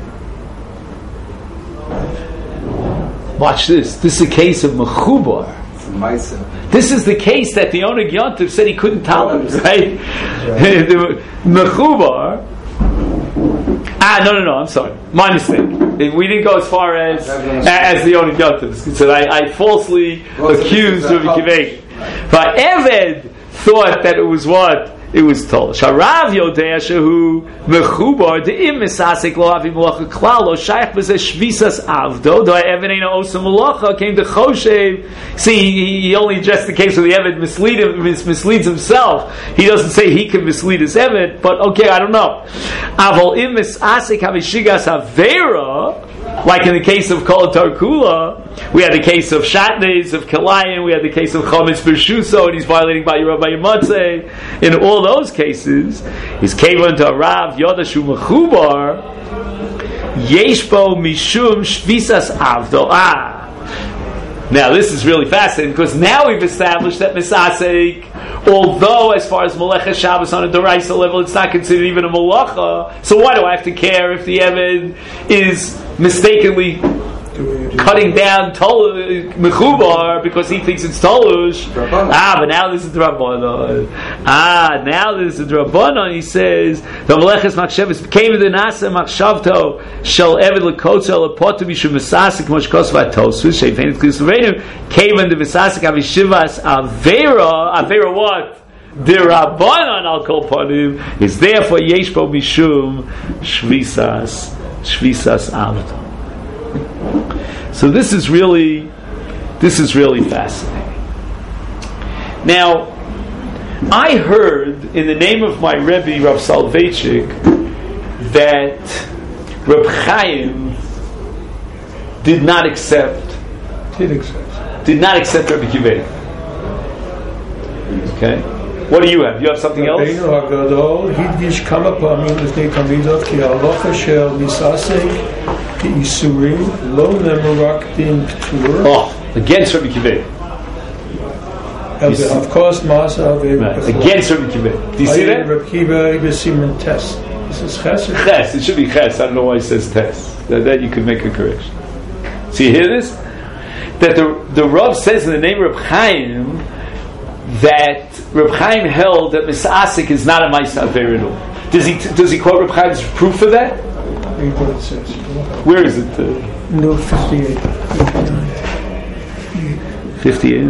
Watch this. This is a case of mechubar. This is the case that the Oneg Yontif said he couldn't tolerate, right? Mechubar. Ah, no, no, no. I'm sorry. My mistake. We didn't go as far as as the Oneg Yontif said. I, I falsely accused Rabbi Akiva Eiger. But Eved thought that it was what? It was told. Sharav Yodea Shehu Mechubar De'im Misasek Lo Avi Malacha Klal Lo Shaykh B'Zeh Shvisas Avdo. Though Evan Eina Osa Malacha came to Choshev. See, he, he only addressed the case where the Evan mislead him, mis- misleads himself. He doesn't say he can mislead his Evan, but okay, I don't know. Aval Im Misasek Havishigas Avera. Like in the case of Kol Torah Kula, we had the case of Shatnez, of Kalayan, we had the case of Chometz B'Shuso, and he's violating by Rabbi Yamatzeh. In all those cases, he's Kevan to Rav Yodashu Mechubar. Yeshbo mishum shvisas avdo. Ah. Now this is really fascinating because now we've established that misasek, although as far as Melecha Shabbos on a Doraisa level, it's not considered even a Malacha. So why do I have to care if the Eved is mistakenly cutting down tol- mechubar because he thinks it's tolush? Ah, but now this is Drabanan. Ah, now this is Drabanan. He says the Meleches Machshavos came to the Nasa Machshavto shall Eved lekotzel lepotu mishum misasik mosh kosvat tosfus sheifenet klisuvenu came in the misasik avishivas avera avera what? The Rabbanan al kol panim is therefore yeshbo mishum shvisas shvisas avto. So this is really, this is really fascinating. Now, I heard in the name of my Rebbe Rav Soloveitchik that Reb Chaim did not accept, Did accept. did not accept Rebbe Kiva. Okay, what do you have? You have something else? Rabbeinu Hagadol hidgish kama pamim lifnei tamidot ki halacha shel misasek. Isurim lo nemurak din ptur. Oh, against Rabbi Kiva. Of course, Masa Right. Against Rabbi Kiva. Do you see that? Rabbi Kiva is siman test. This is chesed. Ches. It should be ches. I don't know why it says tes. That, that you could make a correction. So you hear this? That the the Rav says in the name of Reb Chaim that Reb Chaim held that misasik is not a ma'aseh avera. Does he does he quote Reb Chaim's proof for that? What it says. Where is it? Uh, No, fifty-eight. fifty-eight.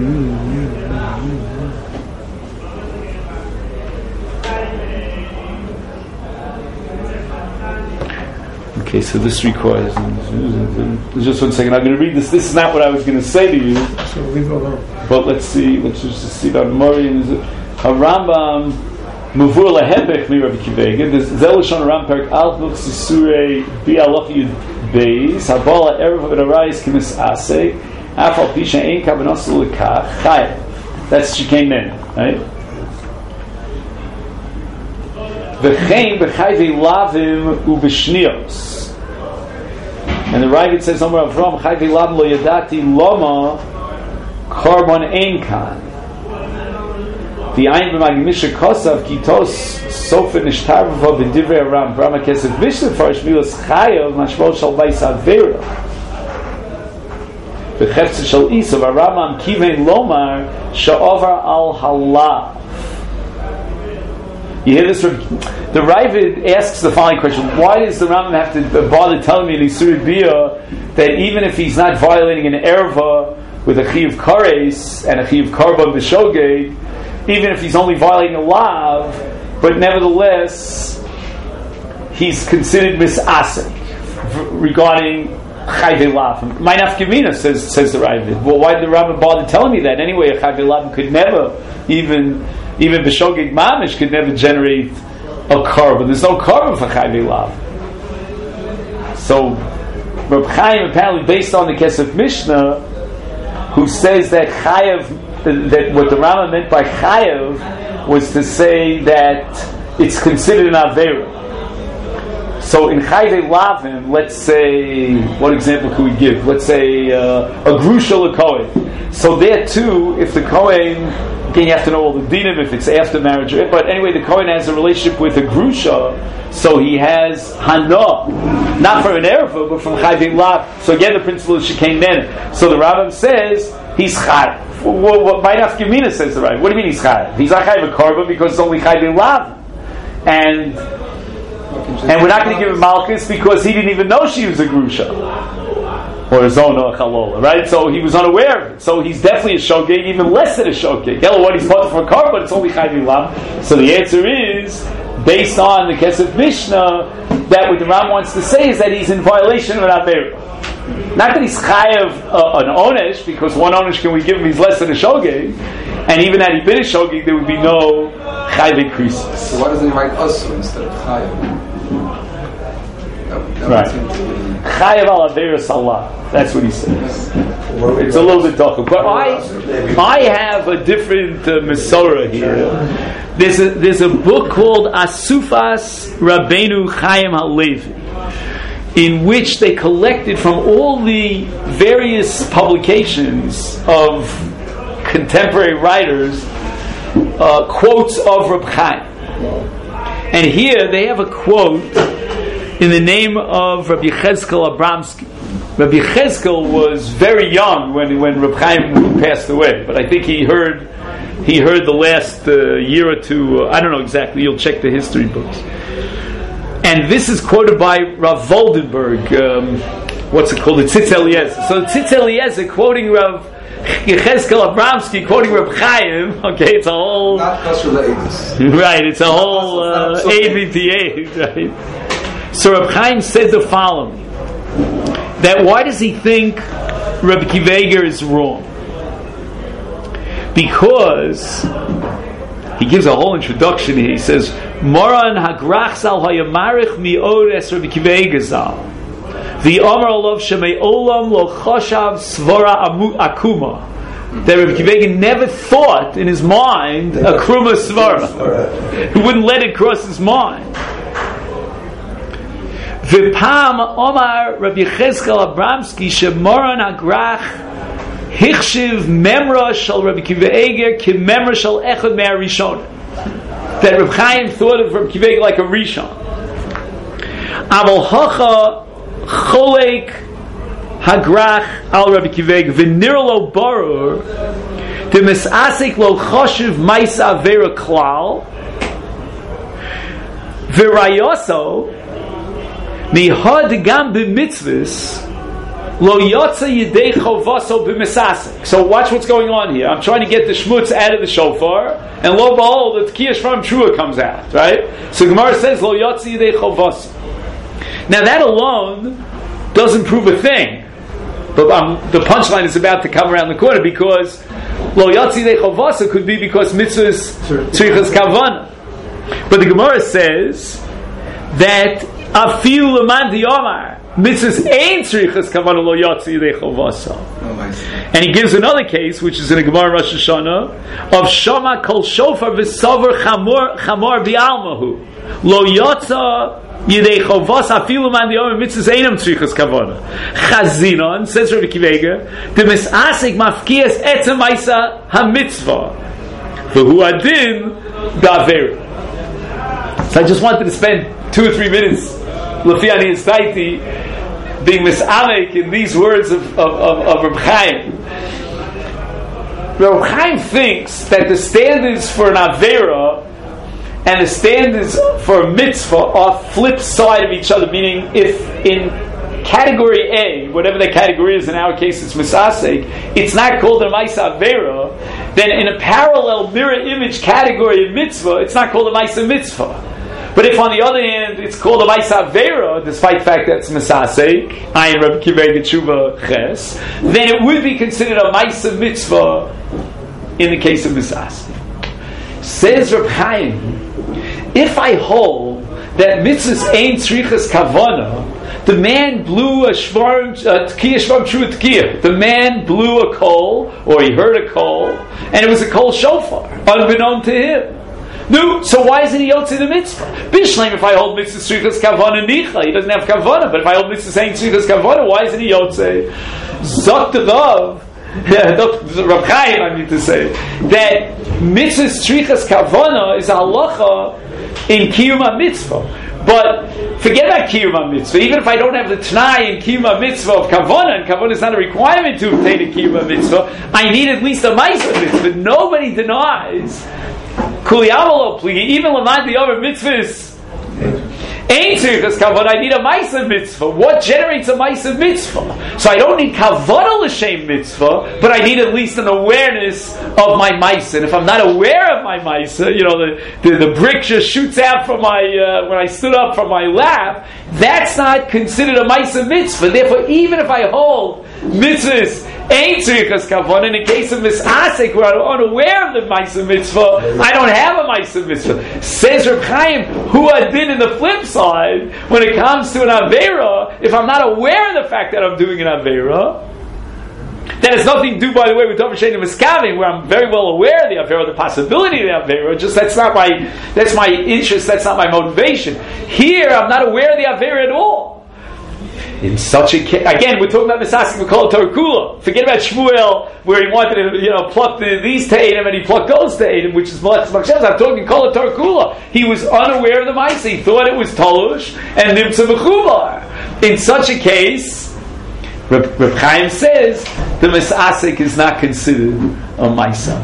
Okay, so this requires. Just one second. I'm going to read this. This is not what I was going to say to you. So leave it alone. But let's see. Let's just see that Mori is a Rambam. Mavur lehebech mi Rabbi Kiva. This Zelishon Ram Perk Al Buk Sisurei Bi Aloch Yud Beis Habala Erev V'Arayis Kimis Asek Afal Pisha Ein Kavanos L'Kach Chayav. That's Shekain Nen, right? V'chein b'chayvei lavim u'b'shnios. And the Ravid says, Omer Avram chayvei lavim lo yadati loma karbon ein kan. The Ein b'Magmisha Kosav Kitos Sofa Nishtarva b'Divrei Aram Brahma Kesef Mishnah Farish Milas Chayav Mashmol Shal Bais Avera B'Cheftzah Shal Isav Aramam Kivein Lomar Sha'ovar Al Halav. You hear this? The Ravid asks the following question: why does the Rambam have to bother telling me in Isurei Bia that even if he's not violating an erva with a chiyuv kares and a chiyuv karban b'shogeg, even if he's only violating a lav, but nevertheless he's considered misasek regarding chayvei lav. My nafkamina says says the Ravid. Well, why did the Rambam bother telling me that anyway? A chayvei lav could never even even b'shogeg mamish could never generate a karban. There's no karban for chayvei lav. So Reb Chaim apparently based on the Kesef Mishnah, who says that chayav. That what the Rama meant by chayav was to say that it's considered an avera. So in chayvei lavim, let's say, what example could we give? Let's say uh, a grusha l'kohen. So there too, if the kohen, again you have to know all the dinim if it's after marriage. But anyway, the kohen has a relationship with a grusha, so he has hana, not from an erva, but from chayvei lav. So again, the principle is shekain nen. So the Rambam says he's chayav. What, what my nafkamina says the right? What do you mean he's chayav? He's not chayav a karba because it's only chayav in lav, and and we're not going to give him malchus because he didn't even know she was a grusha or a zona or a chalola, right? So he was unaware of it. So he's definitely a shogeg, even less than a shogeg. Hello, what he's part for a karba, but it's only chayav in lav. So the answer is based on the Kesef Mishnah that what the Ram wants to say is that he's in violation of an avera. Not that he's chayav uh, an onesh, because one onesh can we give him, he's less than a shogeg, and even had he been a shogeg, there would be no chayav increases. So why doesn't he write asur instead of chayav? That, that right. Chayav al avera salah. That's what he says. It's a little bit difficult, but I, I have a different uh, Masorah here. There's a there's a book called Asufas Rabbeinu Chaim HaLevi. in which they collected from all the various publications of contemporary writers uh, quotes of Reb Chaim. And here they have a quote in the name of Rabbi Yechezkel Abramsky. Rabbi Yechezkel was very young when when Reb Chaim passed away, but I think he heard he heard the last uh, year or two. Uh, I don't know exactly. You'll check the history books. And this is quoted by Rav Voldenberg. Um, what's it called? The Tzitz Eliezer. So Tzitz Eliezer quoting Rav Yechezkel Abramsky, quoting Reb Chaim. Okay, it's a whole not close right. It's a whole uh, A V T A. Right. So Reb Chaim said the following: that why does he think Rabbi Akiva Eiger is wrong? Because he gives a whole introduction here. He says, Moran hagrach zal hayamarich mi'od es Rabbi Akiva Eiger zal. The Amar Olav shemei olam lo choshav svara akuma. That Rabbi Akiva Eiger never thought in his mind a kruma svara. He wouldn't let it cross his mind. V'pam Omar Rabbi Yechezkel Abramsky shemoran hagrach hichshiv memra shel Rabbi Akiva Eiger ki memra shel echad mea rishon. That Reb Chaim thought of Rabbi Akiva Eiger like a rishon. Aval hacha cholek hagrach al Rabbi Akiva Eiger v'nir lo barur de misasik lo choshiv ma'isa avera klal v'rayoso mihad gam b'mitzvahs lo yotza yidei chovaso b'misasik. So watch what's going on here. I'm trying to get the shmutz out of the shofar, and lo behold, the tkiyah from trua comes out, right? So Gemara says lo yotza yidei chovaso. Now that alone doesn't prove a thing, but um, the punchline is about to come around the corner, because lo yotza yidei chovaso could be because mitzvahs tzrichas kavana. But the Gemara says that afilu leman diyomar mitzvahs ein tzrichas kavana lo yotzi yidei chovasa. And he gives another case, which is in the Gemara Rosh Hashanah, of shama kol shofar v'savar chamor chamor bi'almahu lo yotza yidei chovasa afilu leman diyomar mitzvahs einam tzrichas kavana. Chazinon says Rabbi Akiva Eiger, the misasik mafkias etzem ma'isa hamitzvah v'hu adin da'aver. So I just wanted to spend two or three minutes L'fiani and Staiti being misamek in these words of, of, of, of Reb Chaim. Reb Chaim thinks that the standards for an Avera and the standards for a mitzvah are flip side of each other, meaning if in category A, whatever the category is, in our case it's misasek, it's not called a Maisa Avera, then in a parallel mirror image category of mitzvah, it's not called a Maisa Mitzvah. But if on the other hand it's called a Maisa Avera, despite the fact that it's Misasek, Ayin Rabbi Akiva Eiger Tshuva Ches, then it would be considered a Maisa Mitzvah in the case of Misasek. Says Reb Chaim, if I hold that mitzvahs ain't tzrichas kavana, the man blew a shvarm, a tkiyah shvarm true tkiyah. The man blew a coal, or he heard a coal, and it was a coal shofar, unbeknown to him. No, so why isn't he yotze the mitzvah? Bishleim, if I hold mitzvah tzrichas kavana nicha, he doesn't have kavana. But if I hold mitzvah saying tzrichas kavana, why isn't he yotze? Zok devav, Reb Chaim, I mean to say that mitzvah tzrichas kavana is a halacha in kiyum mitzvah. But forget about kiyum mitzvah. Even if I don't have the t'nai in kiyum mitzvah of kavana, and kavana is not a requirement to obtain a kiyum mitzvah, I need at least a ma'isa mitzvah. Nobody denies. Even Lamad the other mitzvahs ain't tzrichas kavana. I need a ma'isa mitzvah. What generates a ma'isa mitzvah? So I don't need kavana l'shem mitzvah, but I need at least an awareness of my ma'isa. And if I'm not aware of my ma'isa, you know, the, the, the brick just shoots out from my uh, when I stood up from my lap. That's not considered a ma'isa mitzvah. Therefore, even if I hold mitzvahs ain't tzrichas kavana, in the case of misasek, where I'm unaware of the ma'isa mitzvah, I don't have a ma'isa mitzvah. Says Reb Chaim, who I did in the flip side, when it comes to an avera, if I'm not aware of the fact that I'm doing an avera, that has nothing to do, by the way, with Dov Shein and Miskavim, where I'm very well aware of the avera, the possibility of the avera. Just that's not my that's my interest. That's not my motivation. Here, I'm not aware of the avera at all. In such a case, again, we're talking about Misasik V'Kol Torah Kula. Forget about Shmuel, where he wanted to, you know, pluck the, these Te'edim and he plucked those Te'edim, which is Malachas Makshavas. I'm talking Kol Torah Kula. He was unaware of the Maisa. He thought it was Tolush and Nimtza B'Chubar. In such a case, Reb, Reb Chaim says the Misasik is not considered a Maisa.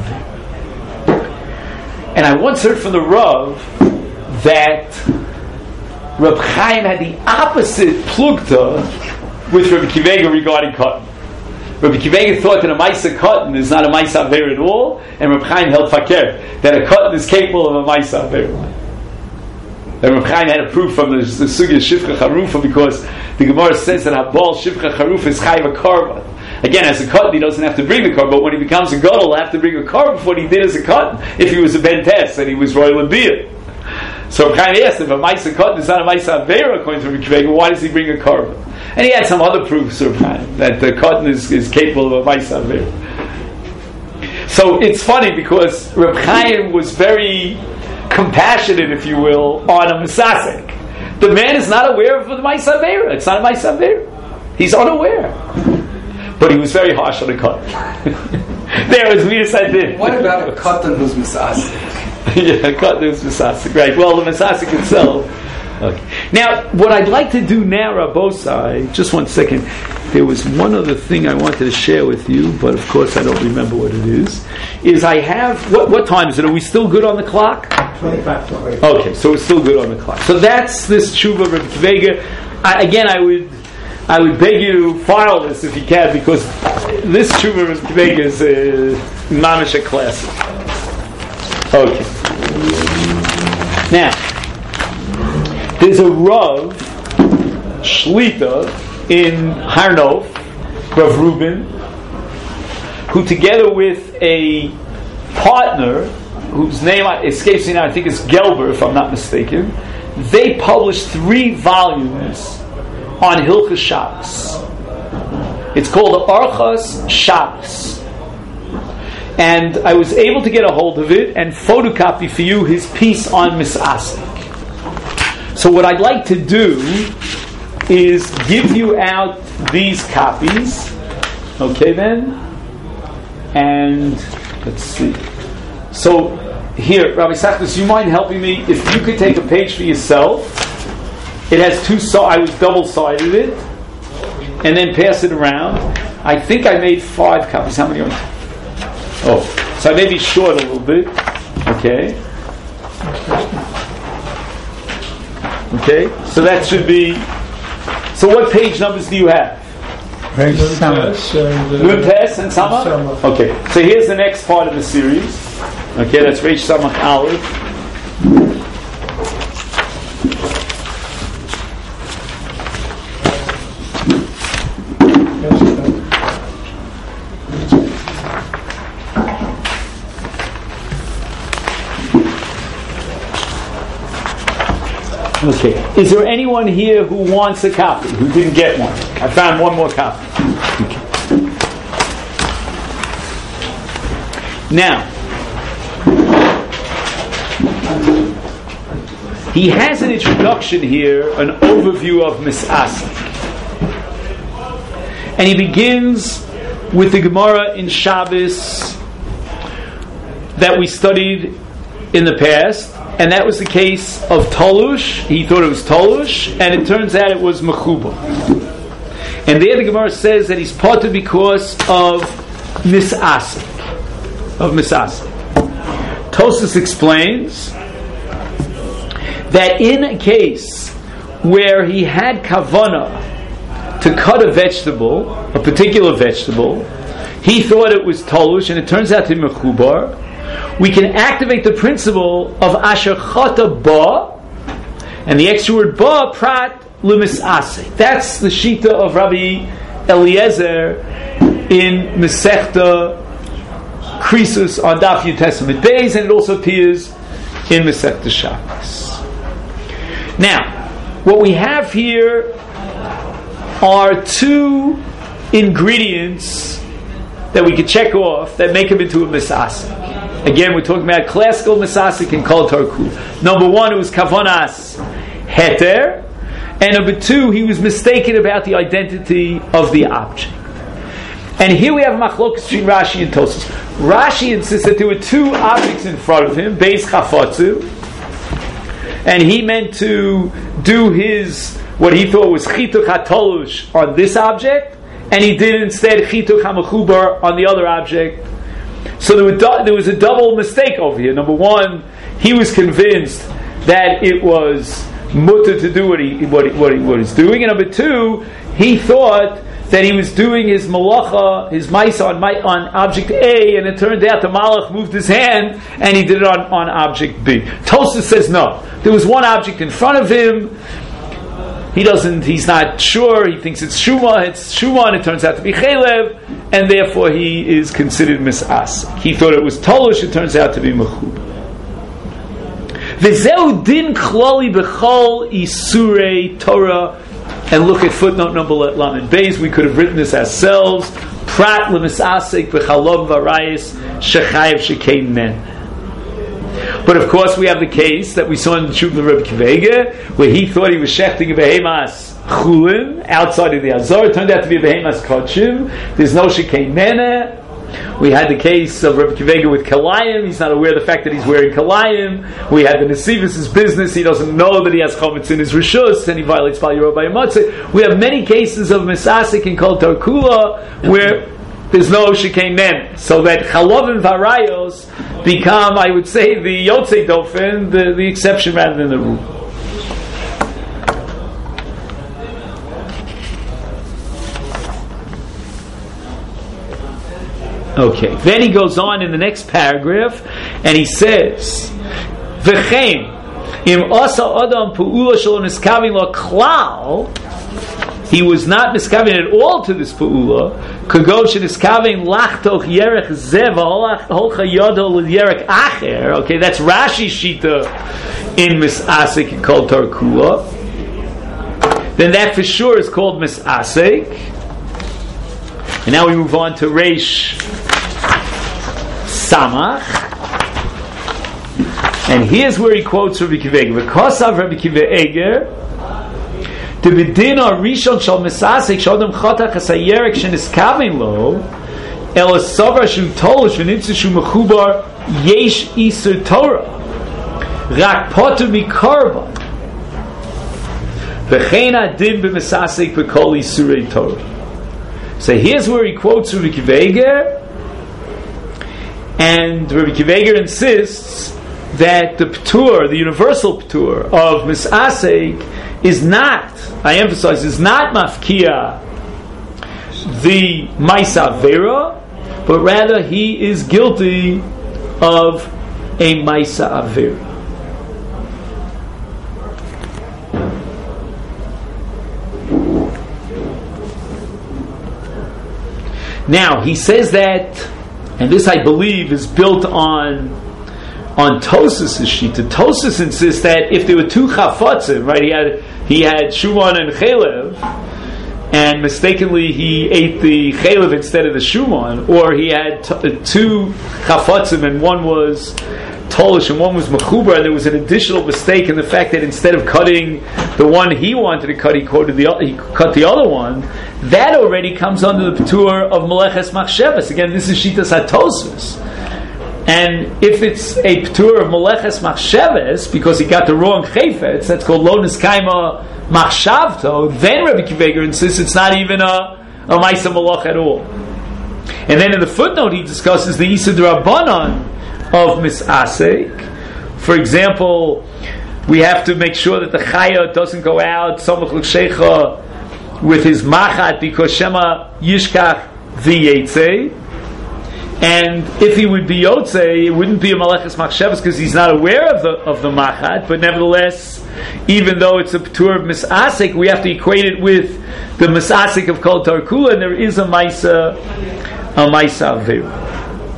And I once heard from the Rav that Reb Chaim had the opposite plugta with Reb Kivega regarding cotton. Reb Kivega thought that a Maisa cotton is not a Maisa Aver at all, and Reb Chaim held Fakir, that a cotton is capable of a Maisa Aver. And Reb Chaim had a proof from the, the Sugya Shifcha Charufa, because the Gemara says that Habal Shifcha Charufa is Chayiv a Karban. Again, as a cotton, he doesn't have to bring the carbon, but when he becomes a gadol, he'll have to bring a carbon for what he did as a cotton, if he was a Ben Tess and he was royal and beer. So Chaim asked, if a Maisa cotton is not a Maisa Avera, according to Reb Kivega, why does he bring a carbon? And he had some other proofs of Chaim, that the cotton is, is capable of a Maisa Avera. So it's funny because Reb Chaim was very compassionate, if you will, on a Misasek. The man is not aware of the Maisa Avera. It's not a Maisa Avera. He's unaware. But he was very harsh on the cotton. There was Midas I did. What about a cotton who's Misasek? Yeah, cotton who's Misasek. Right. Well, the Misasek itself. Okay. Now, what I'd like to do now, Rabosai, just one second. There was one other thing I wanted to share with you, but of course I don't remember what it is. Is I have, what, what time is it? Are we still good on the clock? twenty-five. Okay, so we're still good on the clock. So that's this tshuva of Reb Kivega. I, again, I would I would beg you to file this if you can, because this tshuva of Reb Kivega is a mamish a classic. Okay. Now, there's a Rav Shlita in Har Nof, Rav Reuben, who together with a partner whose name escapes me now, I think it's Gelber, if I'm not mistaken, they published three volumes on Hilchos Shabbos. It's called the Archas Shabbos. And I was able to get a hold of it and photocopy for you his piece on Misasik. So what I'd like to do is give you out these copies. Okay then? And let's see. So here, Rabbi Sachlis, do you mind helping me? If you could take a page for yourself. It has two sides. I was double-sided it. And then pass it around. I think I made five copies. How many are there? Oh, so I may be short a little bit. Okay. Okay, so that should be. So what page numbers do you have? Page Sama. Nun Tes and Sama? Okay, so here's the next part of the series. Okay, that's Reish Samach Aleph. Okay. Is there anyone here who wants a copy, who didn't get one? I found one more copy. Okay. Now, he has an introduction here, an overview of Misasik. And he begins with the Gemara in Shabbos that we studied in the past. And that was the case of Tolush. He thought it was Tolush, and it turns out it was Mechuba. And there the Gemara says that he's parted because of Misasik. Of Misasik. Tosfos explains that in a case where he had kavana to cut a vegetable, a particular vegetable, he thought it was Tolush, and it turns out to be Mechubar. We can activate the principle of Asher Chata Ba, and the extra word Ba, Prat L'Misasik. That's the Shita of Rabbi Eliezer in Masechta Krisus on Daf Yud Testament Beis, and it also appears in Masechta Shabbos. Now, what we have here are two ingredients that we can check off that make him into a Misasik. Again, we're talking about classical Misasik and Kol Torah Kula. Number one, it was Kavanas Heter, And number two, he was mistaken about the identity of the object. And here we have machlokas between Rashi and Tosfos. Rashi insists that there were two objects in front of him, beis chafotzu, and he meant to do his, what he thought was chituch hatolush on this object, and he did instead chituch hamachubar on the other object. So there, were du- there was a double mistake over here. Number one, he was convinced that it was mutter to do what he what he, what he, what he's doing, and number two, he thought that he was doing his malacha, his maisa on, on object A, and it turned out the malach moved his hand and he did it on, on object B. Tosfos says no. There was one object in front of him. He doesn't, he's not sure, he thinks it's Shuma, it's Shuma, and it turns out to be Chelev, and therefore he is considered misasik. He thought it was Tolush, it turns out to be Mechub. V'zeu din chloli b'chol isurei Torah. And look at footnote number Lamed Beis. We could have written this ourselves. Prat lemisasik b'chalom v'arayis shechayev shekein men. But of course, we have the case that we saw in the Shuvah of Rebbe Akiva Eiger, where he thought he was shechting a behemas chulin outside of the Azor. It turned out to be a behemas kochim. There's no shekein mena. We had the case of Rebbe Akiva Eiger with kalayim. He's not aware of the fact that he's wearing kalayim. We had the Nesivus' business. He doesn't know that he has chometz in his rishus, and he violates Bal Yorah by Matzah. We have many cases of misasik and kol tarkula where there's no shekein men. So that chalov and varayos become, I would say, the yotzei dofen, the, the exception rather than the rule. Okay, then he goes on in the next paragraph and he says, V'chein, im asa adam pu'ula shalom niskavin lo klal, he was not niskavin at all to this pu'ula, kagod sheniskavin lachtoch yerech zev holcha yodo l'yerech acher. Okay, that's Rashi Shita in misasik and called tarkula. Then that for sure is called misasik. And now we move on to Reish Samach, and here's where he quotes Rabbi Akiva Eiger. V'kosav Rabbi Akiva Eiger, the bedina rishon shal misasik shodam chotach hasayerek sheniskavin lo el asavar shu tolush v'nitzu shu mechubar yesh isur Torah rak potu mikarban v'chein adin b'misasik v'kol isurei Torah. So here's where he quotes Rabbi Akiva Eiger. And Rabbi Akiva Eiger insists that the p'tur, the universal p'tur of misasek is not, I emphasize, is not mafkia the maisa avera, but rather he is guilty of a maisa avera. Now he says that, and this, I believe, is built on on Tosfos' shita. Tosfos insists that if there were two chafotzim, right, he had he had Shuman and Chelev, and mistakenly he ate the Chelev instead of the Shuman, or he had t- two chafotzim and one was Tolish and one was Mechubar, and there was an additional mistake in the fact that instead of cutting the one he wanted to cut, he quoted the he cut the other one. That already comes under the p'tur of Meleches Machshavas. Again, this is Shitas HaTosfos. And if it's a p'tur of Meleches Machshavas, because he got the wrong chayfetz, that's called Lo Niskaima Machshavto, then Rabbi Akiva Eiger insists it's not even a, a Maisa Malach at all. And then in the footnote he discusses the Yisud Rabbanan of Misasek. For example, we have to make sure that the Chaya doesn't go out Samach L'Kshecha with his machat because Shema Yishkach v'yetzei, and if he would be yotzei, it wouldn't be a maleches machshavas because he's not aware of the of the machat. But nevertheless, even though it's a p'tur of misasik, we have to equate it with the misasik of kol tarkula, and there is a maisa a maisa avera.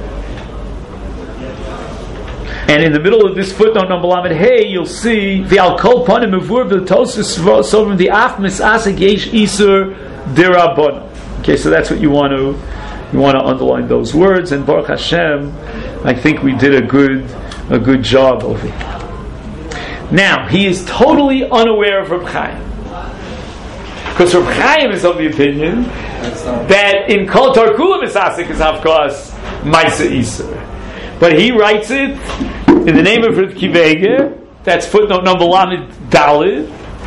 And in the middle of this footnote number Lamed Hey, you'll see the al kol panim mevur v'tosfos so from the af misasik yesh isur derabon. Okay, so that's what you want to you want to underline those words. And Baruch Hashem, I think we did a good a good job over here. Now he is totally unaware of Reb Chaim. Because Reb Chaim is of the opinion that in Kol Tarkula Misasik is of course Maisa Isur. But he writes it in the name of Reb Kiva, that's footnote number Lamed Dalid,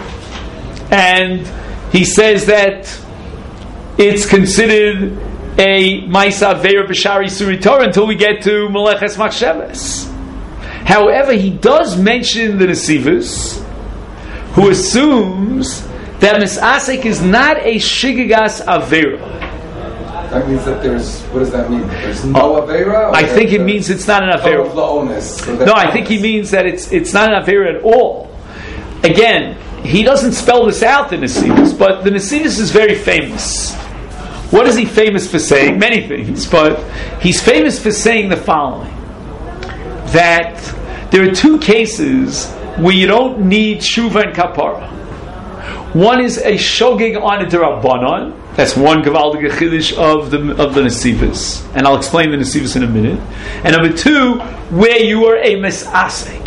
and he says that it's considered a Maisa Aveira B'Shari Suri Torah until we get to Meleches Machshavas. However, he does mention the Nesivus, who assumes that Misasek is not a Shigigas Aveira. That means that there's, what does that mean? There's no uh, Aveira? I think it means it's not an Aveira. Oh, so no, I think he means that it's it's not an Aveira at all. Again, he doesn't spell this out in Nesivus, but the Nesivus is very famous. What is he famous for saying? Many things, but he's famous for saying the following: that there are two cases where you don't need Shuva and Kapara. One is a Shogeg on a Derabanan. That's one Gavaldig Chiddush of the of the Nesivus, and I'll explain the Nesivus in a minute. And number two, where you are a Misasek.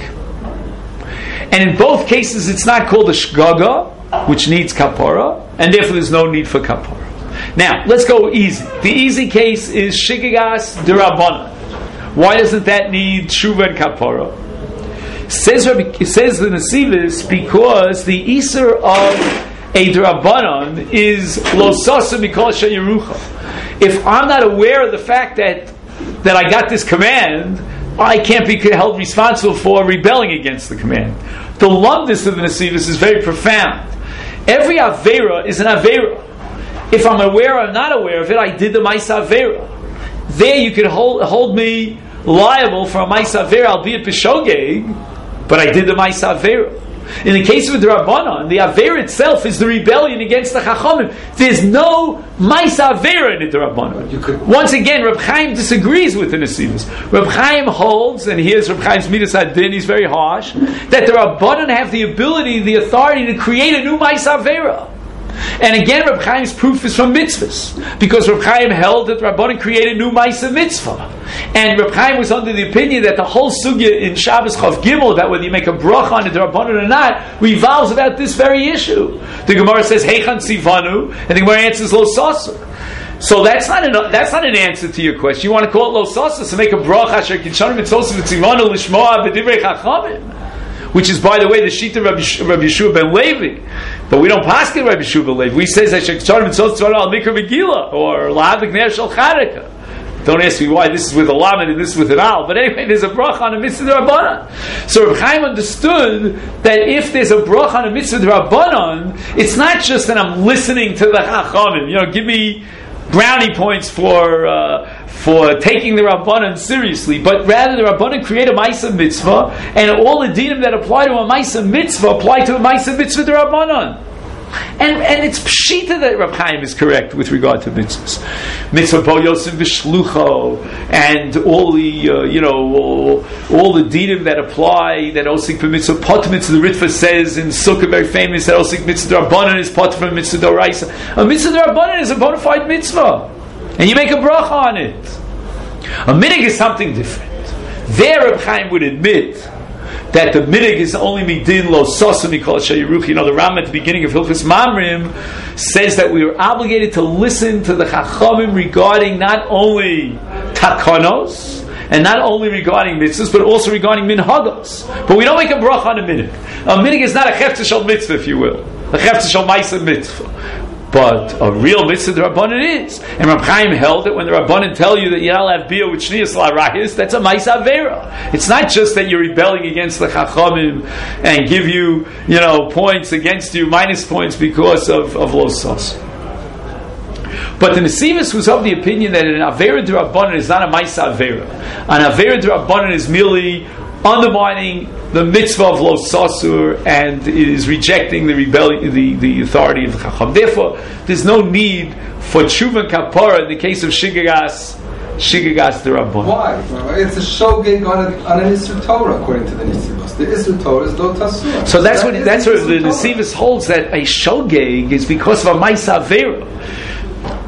And in both cases, it's not called a Shgaga, which needs Kapara, and therefore there's no need for Kapara. Now, let's go easy. The easy case is Shigigas Derabanan. Why doesn't that need Shuva and Kapara? Says, it says the Nesivus, because the Isser of a Derabanan is Lo Sasa Mikol Sheyerucha. If I'm not aware of the fact that that I got this command, I can't be held responsible for rebelling against the command. The lumdus of the Nesivus is very profound. Every Aveira is an Aveira. If I'm aware or I'm not aware of it, I did the Maisa Aveira. There you could hold, hold me liable for a Maisa Aveira, albeit B'Shogeg, but I did the Maisa Aveira. In the case of the Rabbanon, the Aveira itself is the rebellion against the Chachamim. There's no Maisa Aveira in the Rabbanon. Once again, Reb Chaim disagrees with the Nesivus. Reb Chaim holds, and here's Reb Chaim's Midas Adin, he's very harsh, that the Rabbanon have the ability, the authority to create a new Maisa Aveira. And again, Reb Chaim's proof is from mitzvahs, because Reb Chaim held that Rabbanon created new Maisa Mitzvah. And Reb Chaim was under the opinion that the whole sugya in Shabbos Chav Gimel, that whether you make a bracha on it, Rabbanon or not, revolves about this very issue. The Gemara says, Heichan Sivanu, and the Gemara answers Lo Sasa. So that's not an that's not an answer to your question. You want to call it Lo Sasa, so make a bracha, Asher Kidshanim Mitzvos V'Tzivanu Lishmoa B'Divrei Chachamim, which is, by the way, the Shita Rabbi Yeshua ben Levi. But we don't pass it Rabbi Yeshua ben Levi. We say that Shekcharim Mitzvot Tzvara Al Mikra Megillah or Lahavik Ner Shel Chanukah. Don't ask me why this is with a lamed and this is with an al. But anyway, there's a bracha on a mitzvah d'Rabbanan. So Reb Chaim understood that if there's a bracha on a mitzvah d'Rabbanan, it's not just that I'm listening to the Chachamim. You know, give me brownie points for uh, for taking the Rabbanan seriously, but rather the Rabbanan create a Maisa Mitzvah, and all the dinim that apply to a Maisa Mitzvah apply to a Maisa Mitzvah d'Rabbanan. And and it's pshita that Reb Chaim is correct with regard to mitzvahs. Mitzvah bo Yosef v'shlucho, and all the uh, you know all, all the dinim that apply that osik for mitzvah pot mitzvah. The Ritva says in Sukkah, very famous, that osik mitzvah d'Rabbanan is pot from mitzvah d'Oraisa. A mitzvah d'Rabbanan is a bona fide mitzvah, and you make a bracha on it. A minig is something different. There, Reb Chaim would admit that the midig is only midin lo sosa mikol sheyeruch. You know, the Ram at the beginning of Hilchos Mamrim says that we are obligated to listen to the Chachamim regarding not only takanos and not only regarding mitzvahs, but also regarding minhagos. But we don't make a bracha on a midig. A midig is not a chefta shel mitzvah, if you will, a chefta shel ma'isa mitzvah. But a real mitzvah the Rabbanan is. And Reb Chaim held that when the Rabbanan tell you that you don't have beer with Shniyas L'Arayis, that's a Maisa Aveira. It's not just that you're rebelling against the Chachamim and give you, you know, points against you, minus points because of, of Lo Sos. But the Nesivus was of the opinion that an Aveira de Rabbanan is not a Maisa Aveira. An Aveira de Rabbanan is merely undermining the mitzvah of Lo Sasur, and it is rejecting the rebellion, the, the authority of the Chacham. Therefore, there's no need for tshuva kapara in the case of shigagas, shigagas the Rabban. Why? It's a shogeg on, a, on an Isser Torah, according to the Nesivus. The Isser Torah is Lo Tasur. So that's that what that's what the Nesivus holds, that a shogeg is because of a Maisa Aveira.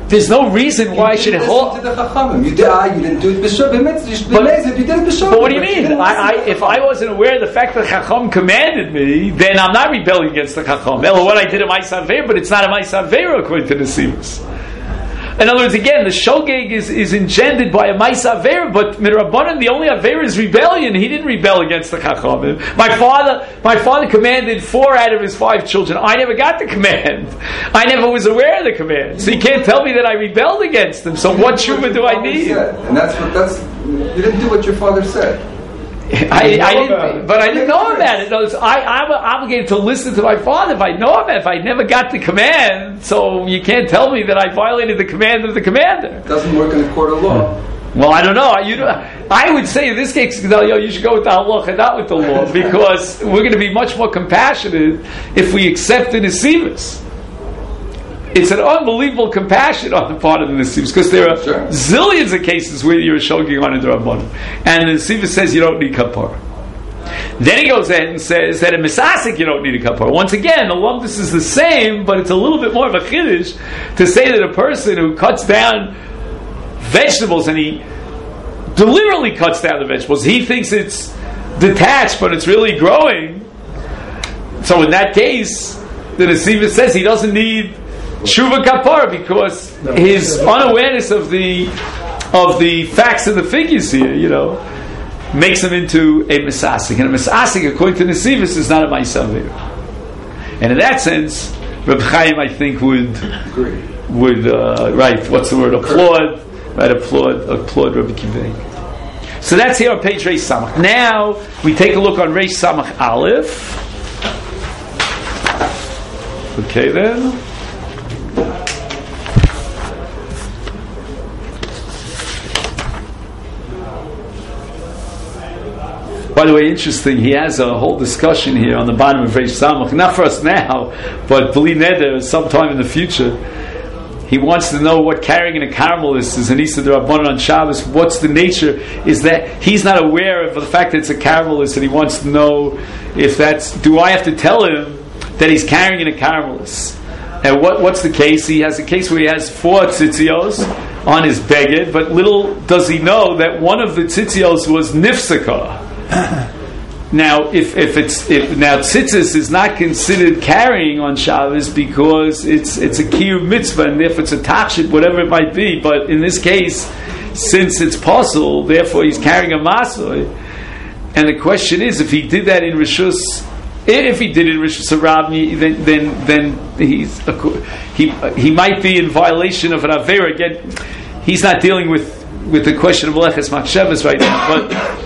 there's no reason why I should hold. To the Chachamim. You did. Ah, you didn't do it b'shur b'mitzvah. You should be amazed if you did it b'shur. But what do you mean? I, I, if I wasn't aware of the fact that Chacham commanded me, then I'm not rebelling against the Chacham. Ella, what I did at my Saveira, but it's not a my Saveira according to the Sivus. In other words, again, the shogeg is, is engendered by a Maisa Avera, but Midrabanan, the only Avera is rebellion. He didn't rebel against the Chachamim. My father, my father commanded four out of his five children. I never got the command. I never was aware of the command. So you can't tell me that I rebelled against them. So what tshuva do I need? And that's what that's. You didn't do what your father said. I, I didn't, but I didn't know about it. Was, I, I'm obligated to listen to my father if I know about it. If I never got the command, so you can't tell me that I violated the command of the commander. It doesn't work in the court of law. Well, I don't know. You, I would say in this case, you, know, you should go with the halacha, not with the law, because we're going to be much more compassionate if we accept the nesivos. It's an unbelievable compassion on the part of the Nesivos, because there are sure. zillions of cases where you're shoging on a D'Rabbanan, and the Nesivos says you don't need kapara. Then he goes ahead and says that in Misasik you don't need a kapara. Once again, the lumdus is the same, but it's a little bit more of a chiddush to say that a person who cuts down vegetables, and he deliberately cuts down the vegetables, he thinks it's detached, but it's really growing. So in that case, the Nesivos says he doesn't need Shuva kapara, because no, his unawareness of the of the facts of the figures here, you know, makes him into a misasik. And a misasik, according to Nesivos, is not a ma'asavir. And in that sense, Reb Chaim, I think, would agree. Would uh, right? What's the word? Applaud, right? Applaud, applaud Rabbi Kiva. So that's here on page Reish Samach. Now we take a look on Reish Samach Aleph. Okay, then. By the way, interesting, he has a whole discussion here on the bottom of Reish Samach, not for us now, but B'li Neder, sometime in the future. He wants to know what carrying in a caramel is, is an Issa D'Rabbanan on Shabbos. What's the nature? Is that he's not aware of the fact that it's a caramelist, and he wants to know if that's, do I have to tell him that he's carrying in a caramelist? And what, what's the case? He has a case where he has four tzitzios on his beged, but little does he know that one of the tzitzios was nifsaka. Now, if if it's if, now tzitzis is not considered carrying on Shabbos because it's it's a kiyuv mitzvah, and therefore it's a tachshit, whatever it might be. But in this case, since it's possible, therefore he's carrying a masoy. And the question is, if he did that in rishus, if he did it in rishus harabni, then then then he's he he might be in violation of an avera. Again, he's not dealing with with the question of meleches machshavas right now, but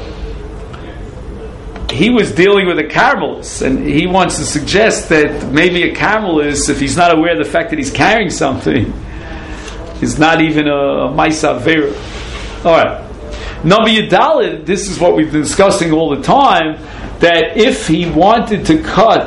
he was dealing with a caramelist, and he wants to suggest that maybe a caramelist, if he's not aware of the fact that he's carrying something, is not even a, a Maisa Avera. Alright. Number Yudalid, this is what we've been discussing all the time, that if he wanted to cut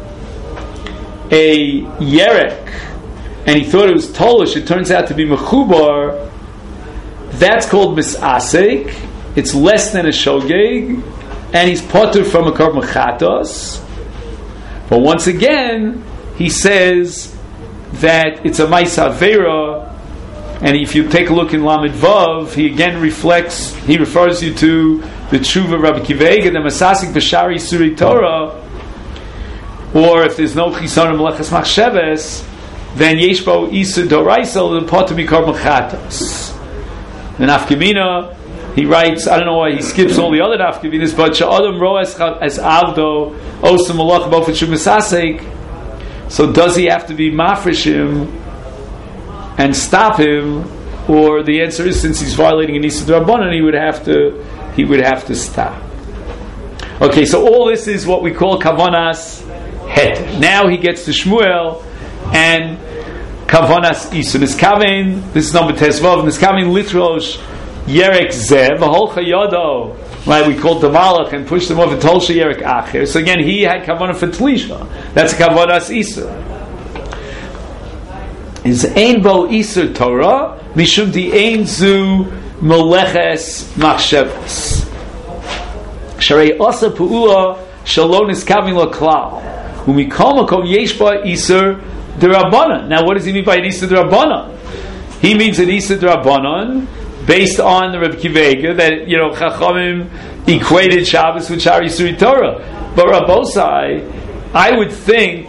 a Yerek, and he thought it was Tolish, it turns out to be Mechubar, that's called Misasek. It's less than a Shogeg, and he's potter from a korban chatos. But once again, he says that it's a ma'isa avera, and if you take a look in Lamed Vav, he again reflects, he refers you to the tshuva Rabbi Kiva Eiger, the Masasik B'Shari Suri Torah, or if there's no chisaron meleches machsheves, then yeshbo isa doraisa the potter mi korban chatos. The nafkamina, he writes, I don't know why he skips all the other nafkavinas, but Sha'adam Ro as Avdo Osam Malach Bofet Shumasasek. So does he have to be mafreshim and stop him, or the answer is, since he's violating an Issa D'Rabbanan, he would have to he would have to stop. Okay, so all this is what we call Kavanas Het. Now he gets to Shmuel and Kavanas Issa. Niskaven, this is number Tezvav, Niskaven Litrosh Yerek Zev, a whole chayado, right? We called the Malach and pushed them off and told Yerek Acher. So again, he had kavanah for Tlisha. That's kavanas Isur. Is ein bo Isur Torah mishum di ein zu meleches machshavas. Sharei osa pu'ula shalon is kavin lo klal. Umikol makom yesh ba Isur d'Rabbanan. Now, what does he mean by Isur d'Rabbanan? he means an Isa Drabanan, based on the Reb Akiva Eiger, that, you know, Chachamim equated Shabbos with Shari Suri Torah. But Rabbosai, I would think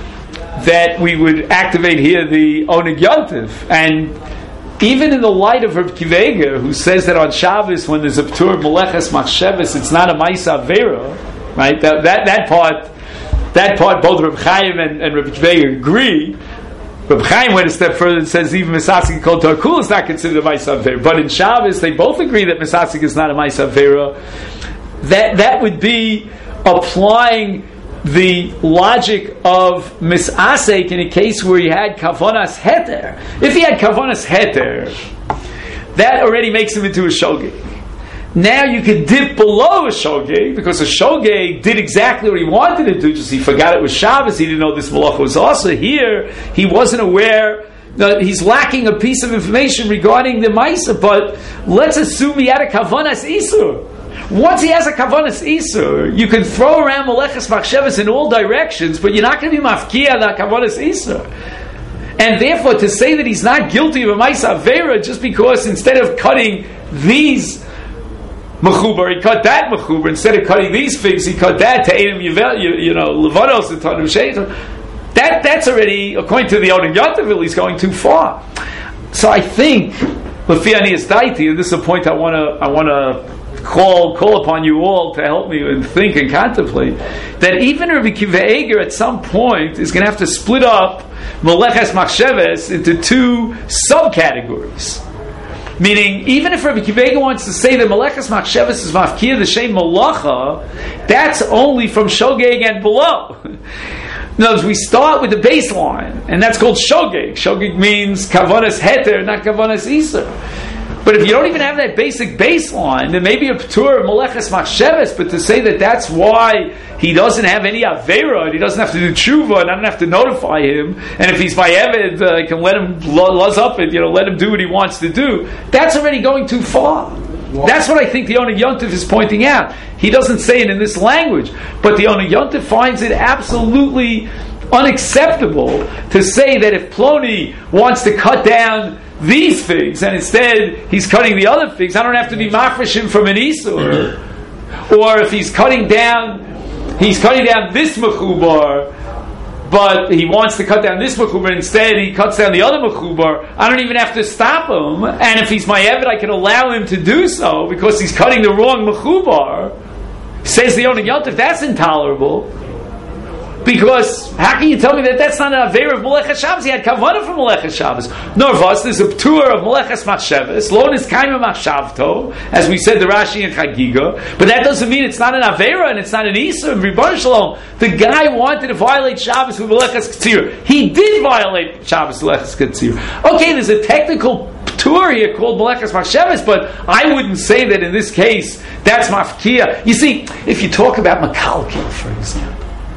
that we would activate here the Oneg Yontif. And even in the light of Reb Akiva Eiger, who says that on Shabbos, when there's a P'tur of Meleches Machsheves, it's not a Ma'isa Avera, right? That, that, that part, that part, both Reb Chaim and, and Reb Akiva Eiger agree. Reb Chaim went a step further and says even Misasik called Tarkul is not considered a Ma'isa Avera. But in Shabbos, they both agree that Misasik is not a Ma'isa Avera. That, that would be applying the logic of Misasek in a case where he had Kavonas Heter. If he had Kavonas Heter, that already makes him into a Shogeg. Now you could dip below a Shogeg, because a Shogeg did exactly what he wanted to do, just he forgot it was Shabbos, he didn't know this Malacha was also here, he wasn't aware, uh, he's lacking a piece of information regarding the Maisa, but let's assume he had a Kavonas Isur. Once he has a Kavanas Isur, you can throw around Meleches Machsheves in all directions, but you're not going to be Mafkia that Kavanas Isur. And therefore, to say that he's not guilty of a Maisa Avera just because instead of cutting these Mechubar, he cut that Mechubar, instead of cutting these figs, he cut that to Edom Yevel, you, you know, Levanos and Tanum Sheitan. That, that's already, according to the Oneg Yontif, he's going too far. So I think, Lefi Anias Daiti, and this is a point I want to, I want to call call upon you all to help me and think and contemplate, that even Rabbi Akiva Eiger at some point is going to have to split up Meleches Machsheves into two subcategories. Meaning, even if Rabbi Akiva Eiger wants to say that Meleches Machsheves is Mafkir the Shem Malacha, that's only from Shogeg and below. In other words, we start with the baseline, and that's called Shogeg. Shogeg means Kavanas Heter, not Kavanas Isur. But if you don't even have that basic baseline, then maybe a P'tur of Meleches Machsheves, but to say that that's why he doesn't have any Avera, and he doesn't have to do Tshuva, and I don't have to notify him, and if he's my Eved, uh, I can let him luz up it, you know, let him do what he wants to do, that's already going too far. Wow. That's what I think the Oneg Yontif is pointing out. He doesn't say it in this language, but the Oneg Yontif finds it absolutely unacceptable to say that if Ploni wants to cut down these figs, and instead he's cutting the other figs, I don't have to be mafresh him from an Isur. Or if he's cutting down, he's cutting down this mechubar, but he wants to cut down this mechubar, instead he cuts down the other mechubar, I don't even have to stop him, and if he's my Eved, I can allow him to do so, because he's cutting the wrong mechubar. Says the Oneg Yontif, that's intolerable. Because how can you tell me that that's not an Avera of Meleches Shabbos? He had Kavanah from Meleches Shabbos. Norvas, there's a P'tur of Meleches Machsheves. Lo is Kaima Machshavto, as we said, the Rashi and Chagiga. But that doesn't mean it's not an Avera and it's not an Isur. And Ribbon Shalom, the guy wanted to violate Shabbos with Meleches Ketzir. He did violate Shabbos with Meleches Ketzir. Okay, there's a technical P'tur here called Meleches Machsheves, but I wouldn't say that in this case that's Mafkia. You see, if you talk about Makalkel, for example.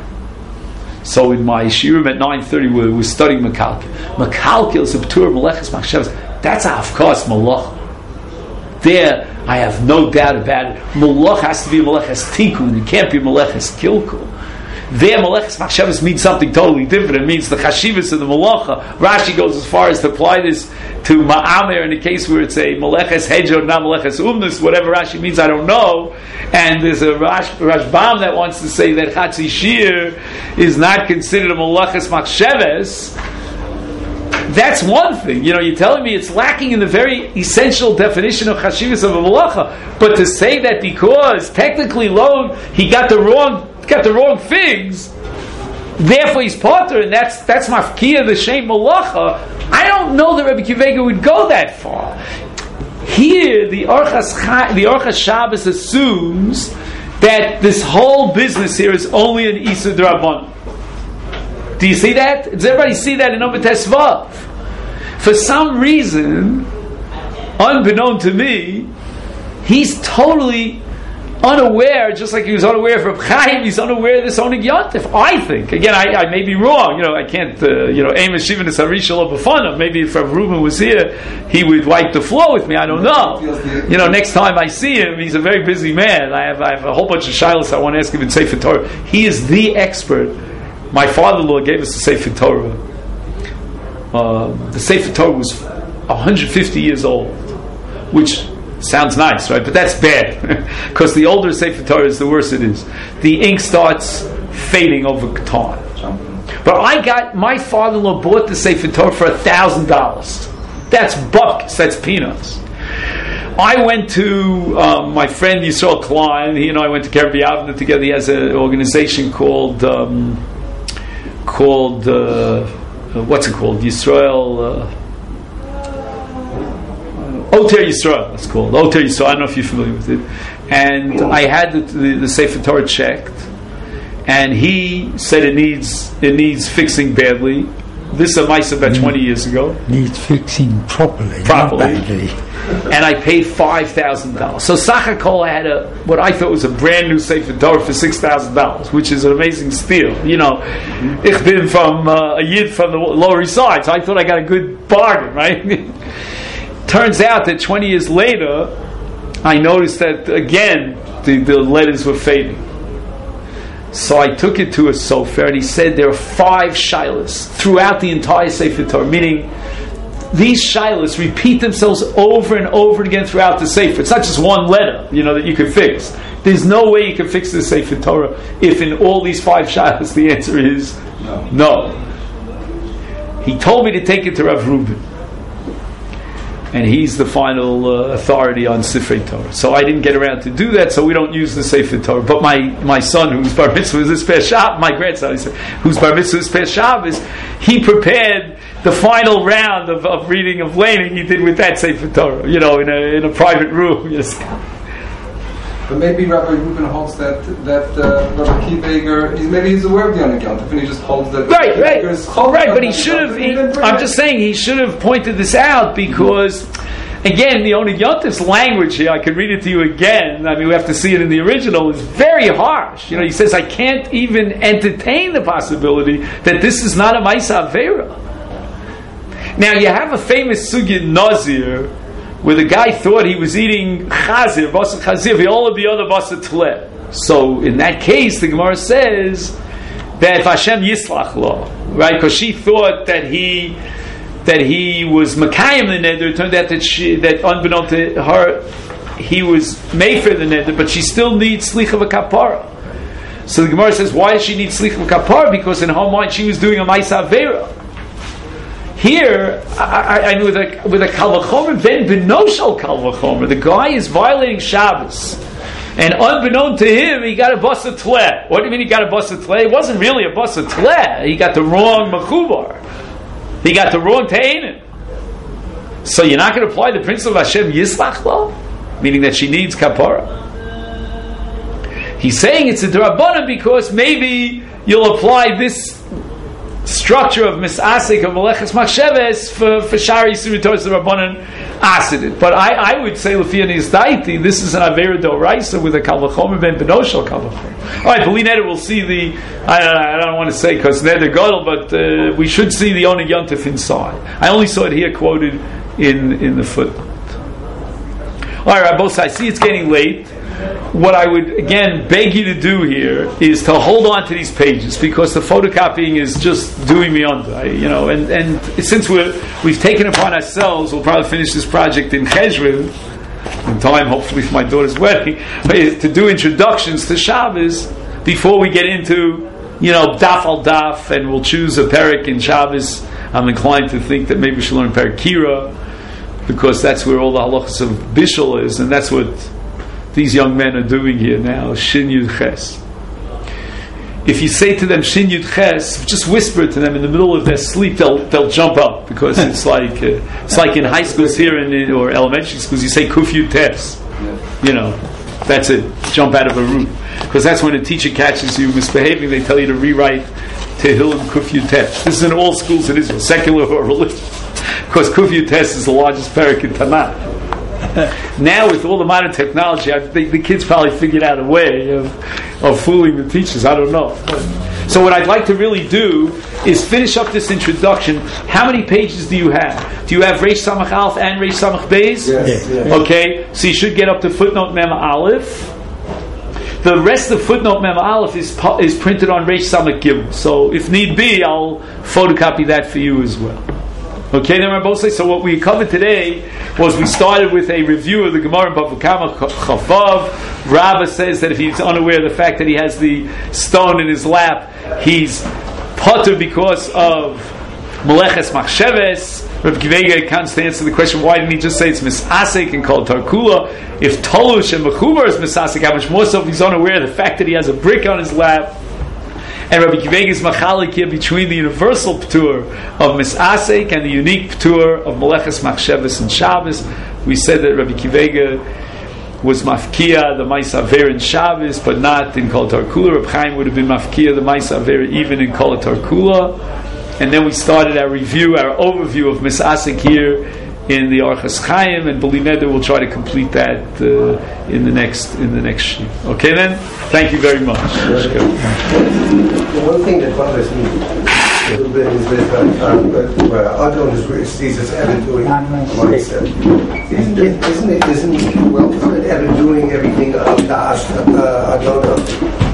So in my shiurim at nine thirty, we were studying Makalkel. Makalkel is a P'tur Meleches Machsheves. That's a Hafkas Malach. There, I have no doubt about it. Malach has to be Meleches Tikkun. It can't be Meleches Kilkul. There, Meleches Machsheves means something totally different. It means the Chashivas of the Malacha. Rashi goes as far as to apply this to Ma'amer in a case where it's a Meleches Hejod, not Meleches Umnus, whatever Rashi means, I don't know. And there's a Rash, Rashbam that wants to say that Chatzi Shir is not considered a Meleches Machsheves. That's one thing. You know, you're telling me it's lacking in the very essential definition of Chashivas of a Malacha. But to say that because technically alone he got the wrong got the wrong figs, therefore he's potter, and that's that's mafkia the shem malacha. I don't know that Rabbi Akiva Eiger would go that far. Here, the Orchas the Orchas Shabbos assumes that this whole business here is only an Isur D'Rabbanan. Do you see that? Does everybody see that in Omer Tesvav? For some reason, unbeknown to me, he's totally unaware, just like he was unaware of Reb Chaim, he's unaware of this Oneg Yontif. I think. Again, I, I may be wrong. You know, I can't, uh, you know, aim a shivan is harishal b'fanav. Maybe if Rav Reuben was here, he would wipe the floor with me. I don't know. You know, next time I see him, he's a very busy man. I have, I have a whole bunch of shilas I want to ask him in Sefer Torah. He is the expert. My father-in-law gave us the Sefer Torah. Uh, the Sefer Torah was one hundred fifty years old, which sounds nice, right? But that's bad, because the older Sefer Torah is, the worse it is. The ink starts fading over time. But I got, my father-in-law bought the Sefer Torah for a thousand dollars. That's bucks, that's peanuts. I went to um, my friend Yisrael Klein. He and I went to Kerbi Avner together. He has an organization called um, called uh, what's it called? Yisrael uh, Oter Yisrael. It's called Oter Yisrael. I don't know if you're familiar with it. And I had the, the, the Sefer Torah checked, and he said it needs it needs fixing badly. This is a mice about twenty years ago. Needs fixing properly. Properly. Not badly. And I paid five thousand dollars. So Sachakol, I had a what I thought was a brand new Sefer Torah for six thousand dollars, which is an amazing steal. You know, mm-hmm. Ich bin from uh, a Yid from the Lower East Side, so I thought I got a good bargain, right? Turns out that twenty years later, I noticed that again the, the letters were fading. So I took it to a sofer, and he said there are five shilas throughout the entire Sefer Torah, meaning these shilas repeat themselves over and over again throughout the Sefer. It's not just one letter, you know, that you can fix. There's no way you can fix the Sefer Torah if in all these five shilas the answer is no. no. He told me to take it to Rav Reuben, and he's the final uh, authority on Sifrei Torah. So I didn't get around to do that, so we don't use the Sefer Torah. But my, my son, who's bar mitzvah this past Shabbos, my grandson, who's bar mitzvah this past Shabbos, he prepared the final round of, of reading of Laning. He did with that Sefer Torah, you know, in a in a private room. Yes. But maybe Rabbi Reuben holds that that uh, Rabbi Kivager, he's, maybe he's aware of the Oneg Yontif, and he just holds that. Right, right, right. But he should have. He, I'm just saying he should have pointed this out, because, again, the Oneg Yontif's language here, I could read it to you again. I mean, we have to see it in the original. Is very harsh. You know, he says, "I can't even entertain the possibility that this is not a Ma'aseh Avera." Now, you have a famous sugya Nazir, where the guy thought he was eating chazir, basar chazir, all of the other basar tleh. So in that case, the Gemara says that Hashem yislach lo, right? Because she thought that he that he was makayim the neder. It turned out that she, that unbeknown to her, he was made for the neder, but she still needs slicha v'kapara. So the Gemara says, why does she need slicha v'kapara? Because in her mind she was doing a ma'aseh avera. Here, I, I, I with a with a kal v'chomer ben benoshal kal v'chomer, the guy is violating Shabbos, and unbeknown to him, he got a basar tleh. What do you mean he got a basar tleh? It wasn't really a basar tleh. He got the wrong mechubar. He got the wrong te'enim. So you're not going to apply the principle of Hashem yislach lo, meaning that she needs kapara. He's saying it's a d'rabbanan because maybe you'll apply this structure of misasik of meleches machsheves for for shari suritos the rabbanan asidit. But I, I would say lefianis daiti, this is an avera d'oraisa with a kal v'chomer ben benoshal kal v'chomer. All right, b'li neder we'll see the. I don't, I don't want to say because neder gadol, but uh, we should see the Oneg Yontif inside. I only saw it here quoted in in the footnote. All right, Rabbi, I see it's getting late. What I would again beg you to do here is to hold on to these pages, because the photocopying is just doing me under. I, you know, and, and since we're we've taken upon ourselves, we'll probably finish this project in Cheshvan in time, hopefully for my daughter's wedding, to do introductions to Shabbos before we get into, you know, daf al daf, and we'll choose a perek in Shabbos. I'm inclined to think that maybe we should learn perek Kira, because that's where all the halachas of Bishul is, and that's what these young men are doing here now. Shin Yud Ches. If you say to them Shin Yud Ches, just whisper to them in the middle of their sleep, they'll they'll jump up, because it's like uh, it's like in high schools here in, or elementary schools, you say Kuf Yud Tes. You know, that's it. Jump out of a room, because that's when a teacher catches you misbehaving. They tell you to rewrite Tehillim Kuf Yud Tes. This is in all schools in Israel, secular or religious, because Kuf Yud Tes is the largest parak in Tanakh. Now with all the modern technology, I think the kids probably figured out a way of, of fooling the teachers. I don't know. So what I'd like to really do is finish up this introduction. How many pages do you have? Do you have Reish Samach Aleph and Reish Samach Beis? Yes. Yes. Okay, so you should get up to footnote Mem Aleph. The rest of footnote Mem Aleph is is printed on Reish Samach Gimel. So if need be, I'll photocopy that for you as well. Okay, then Rabbi say. So what we covered today was we started with a review of the Gemara in Bava Kama Chavav. Rabbi says that if he's unaware of the fact that he has the stone in his lap, he's potter because of Meleches Machsheves. Rabbi Kivega comes to answer the question, why didn't he just say it's Misasek and called Tarkula? If Tolush and Mechubar is Misasek, how much more so if he's unaware of the fact that he has a brick on his lap? And Rabbi Kivega is Machalik here between the universal Ptur of Misasek and the unique Ptur of Meleches Machsheves and Shabbos. We said that Rabbi Kivega was Mafkia, the Maisa Aver in Shabbos, but not in Kol Tarkula. Rabbi Chaim would have been Mafkia, the Maisa Aver, even in Kol Tarkula. And then we started our review, our overview of Misasek here in the Orchos Chaim, and Bali Neder will try to complete that uh, in the next in the next sheet. Okay, then. Thank you very much. The one thing that bothers me a little bit is that uh, where Adon is sees us ever doing mindset. Isn't it? Isn't it? Isn't it? Well, isn't it ever doing everything of the uh, Adon?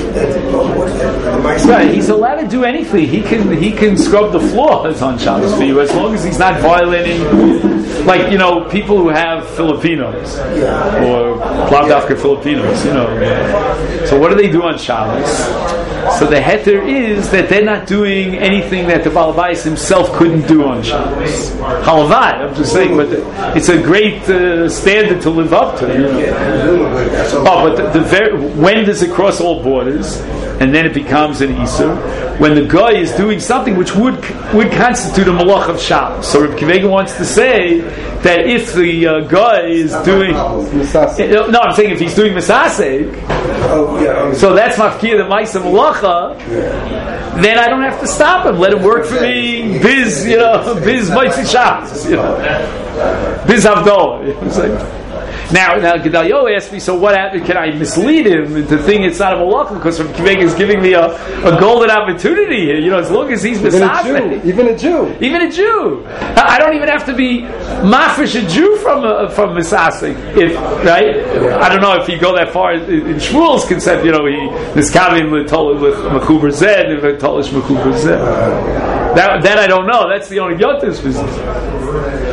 Right, he's allowed to do anything. He can he can scrub the floors on Shabbos for you as long as he's not violating, like, you know, people who have Filipinos or Plavdavka Filipinos, you know. So what do they do on Shabbos? So the heter is that they're not doing anything that the Baal Bayis himself couldn't do on Shabbos. Halavai, I'm just saying, but it's a great uh, standard to live up to. You know? Oh, but the, the ver- when does it cross all borders? And then it becomes an Isur when the guy is doing something which would would constitute a malach of Shabbos. So Reb Kivega wants to say that if the uh, guy is doing uh, no, I'm saying if he's doing Misasek, so that's mafkia the Maisa Malacha, then I don't have to stop him. Let him work for me. Biz, you know, biz Maisa Shabbos, you know, biz Havdalah. You know, it's like, Now, now Gedayo asked me, so what happened? Can I mislead him into thinking it's not a malach? Because Rabbi Kivega is giving me a, a golden opportunity here. You know, as long as he's misasek, even a Jew, even a Jew, I don't even have to be mafish a Jew from a, from misasek. If right, I don't know if you go that far in, in Shmuel's concept. You know, he niskavim with mechuber zed and tolish mechuber zed. That that I don't know. That's the only yotis business.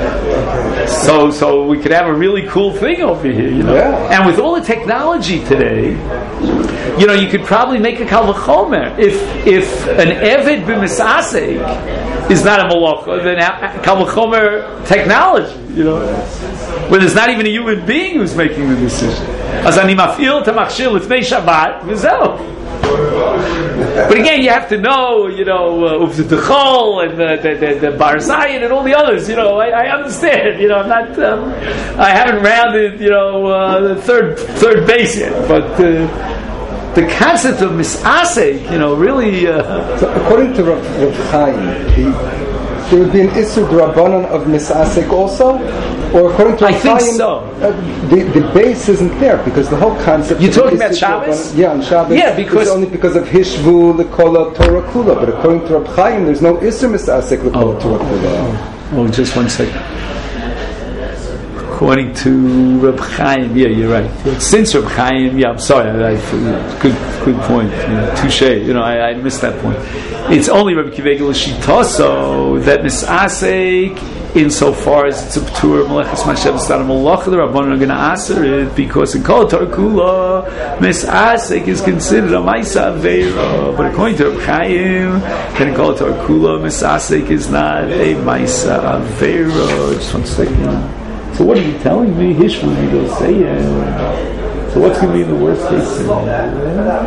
So, so we could have a really cool thing over here, you know. Yeah. And with all the technology today, you know, you could probably make a kal v'chomer. If if an eved b'misasek is not a malacha, then kal v'chomer technology, you know, where there's not even a human being who's making the decision. As ani mafil tamachshir lifnei Shabbat v'zeh. But again, you have to know, you know, Uvz Dechol and the, the, the, the Bar Zion and all the others. You know, I, I understand. You know, I'm not, um, I haven't rounded, you know, uh, the third third base yet. But uh, the concept of misasek, you know, really. Uh, so according to Rav, Rav Chaim, he, there would be an Isur D'Rabbanan of misasek also, or according to Rav I think Chaim, so. Uh, the the base isn't there because the whole concept. You're talking Isur about Shabbos? Yeah, on Shabbos. Yeah, because it's only because of Hishvu L'Kola Torah Kula. But according to Rav Chaim, there's no Isur misasek L'Kola oh, Torah Kula. Oh, just one second. According to Reb Chaim, yeah, you're right. Since Reb Chaim, yeah, I'm sorry, I, I, good, good point. You know, touche. You know, I, I missed that point. It's only Reb Kivega L'Shitaso that misasek, insofar as it's a p'tur Meleches Mashem Stam Malach, the Rabbanon are going to answer it because in Kol Tarkula, misasek is considered a Maisa Aveira. But according to Reb Chaim, then in Kol Tarkula, misasek is not a Maisa Aveira. Just one second. So what are you telling me? Hishvu, you don't say it. So what's going to be the worst case scenario?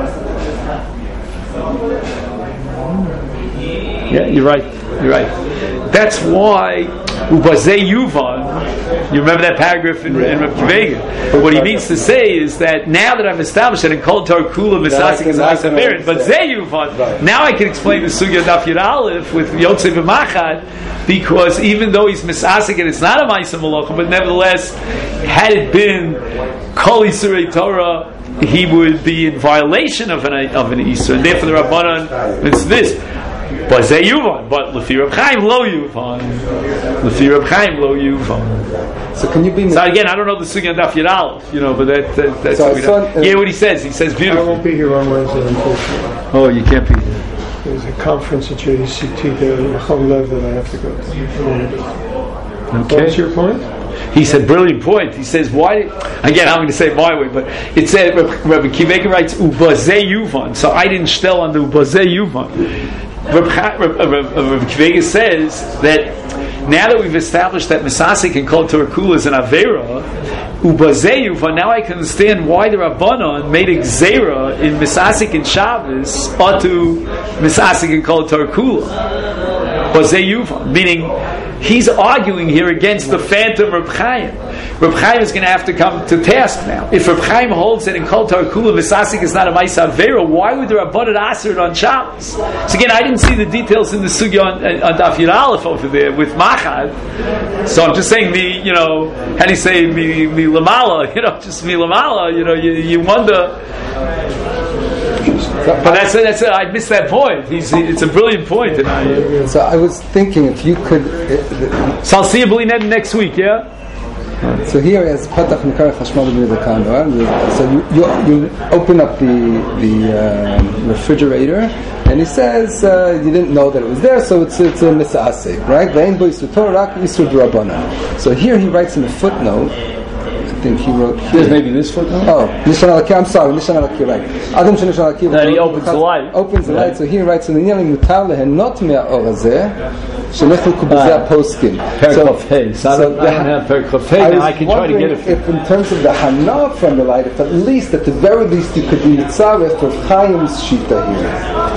Yeah, you're right. You're right. That's why Ubazei Yuvan. You remember that paragraph in, in Reb Kivega. But what he means to say is that now that I've established that in Kol Tarkula Misasik is Ma'aseh Merit, but Zei Yuvan, now I can explain the Sugya Daf Yud Aleph with Yotzei B'Machad, because even though he's Misasik and it's not a Ma'aseh Malacha, but nevertheless, had it been Kol Yisurei Torah, he would be in violation of an of an Isur, and therefore the Rabbanan, it's this. But Zeh Yuvan, but Lefi Reb Chaim lo Yuvan, Lefi Reb Chaim lo Yuvan. So can you be? So again, I don't know the Sugya Daf Yud Aleph, you know, but that, that that's so what we son, uh, yeah, what he says. He says beautiful. I won't be here on Wednesday, unfortunately. Oh, you can't be here. There's a conference at J C T there in Chom Lev that I have to go to. Okay. What's your point? He said, brilliant point. He says, why? Again, I'm going to say it my way, but it said, Rabbi Kiva writes, Ubazeh Yuvan. So I didn't shtell on the Ubazeh Yuvan. Rabbi Kiva says that now that we've established that Misasik and Kol Torah Kula is an Avera, Ubazeh Yuvan, now I can understand why the Rabbanon made a Gzeira in Misasik and Shabbos onto Misasik and Kol Torah Kula. Ubazeh Yuvan, meaning he's arguing here against the phantom Reb Chaim. Reb Chaim is going to have to come to task now. If Reb Chaim holds that in Kol Torah Kula Misasik is not a Ma'aseh Avera, why would the Rabbanon aser it on Shabbos? So again, I didn't see the details in the sugya on, on Daf Yud Aleph over there with Machad. So I'm just saying, the you know, how do you say mi, mi lamala? You know, just mi lamala. You know, you, you wonder. But that's that's I missed that point. He's it's a brilliant point. And I, So I was thinking if you could. Uh, so I'll see you B'li next week. Yeah. So here is Patach Nikar Chashmal B'Midakanda. So you, you you open up the the uh, refrigerator, and he says uh, you didn't know that it was there, so it's it's a misasek, right? Ve'en bo yisur Torah rak yisur d'Rabbanan. So here he writes in a footnote. I think he wrote. Here. There's maybe this footnote. Oh, Nishan Alaki. I'm sorry, Nishan Alaki. Right. Adam Nishan Alaki. Then he opens the light. Opens the light. So he writes in the Niyalim Mutar lehen not mea orazeh. Shenechlu kubazeh poskim. Perikov Hey. So I don't have Perikov Hey. Now I can try to get it. If in terms of the hana from the light, if at least, at the very least, you could be mitzaref for Chaim's shita here.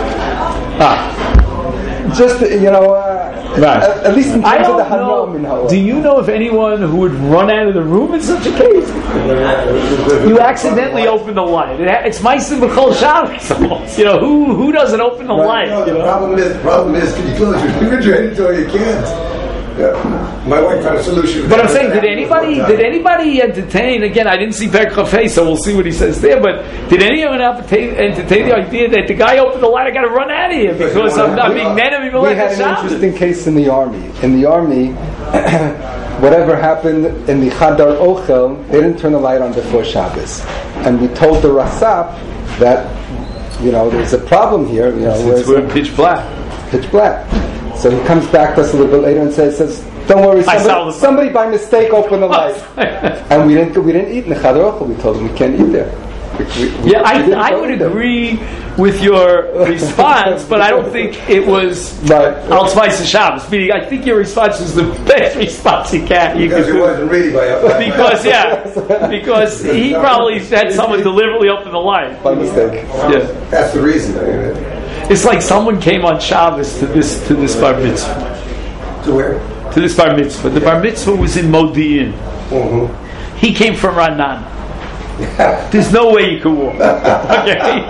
Ah. Just you know. Uh, Right. At, at least in terms I don't of the know. hana. Do you know of anyone who would run out of the room in such a case? You accidentally open the light. It ha- it's Ma'aseh B'Chol Shabbos. You know, who who doesn't open the Right, light? no, You the know? problem is, the problem is, can you close your refrigerator door? You can't. Yeah. My wife had a solution. But I'm saying, did anybody did anybody entertain? Again, I didn't see Perikov Hey, so we'll see what he says there. But did anyone entertain, entertain the idea that the guy opened the light, I got to run out of here because I'm not being men of We had an interesting case in the army. In the army, whatever happened in the Chadar Ochel, they didn't turn the light on before Shabbos, and we told the Rasap that you know there's a problem here. You know, Since we're pitch black. pitch black. So he comes back to us a little bit later and says, says "Don't worry, somebody, somebody by mistake opened the light." And we didn't we didn't eat in the Chadar Ochel. We told him we can't eat there. We, we, Yeah, we I, I would agree with your response, but I don't think it was Right. Al Tzvais Shabbos. Meaning, I think your response was the best response you can. You Because could it do. wasn't really by, by Because yeah, because he probably had someone deliberately open the light. by mistake. Yeah, That's the reason. I mean, it's like someone came on Shabbos to this to this bar mitzvah. to where? To this bar mitzvah. The bar mitzvah was in Modi'in. Mm-hmm. He came from Ranan. There's no way you could walk. Okay.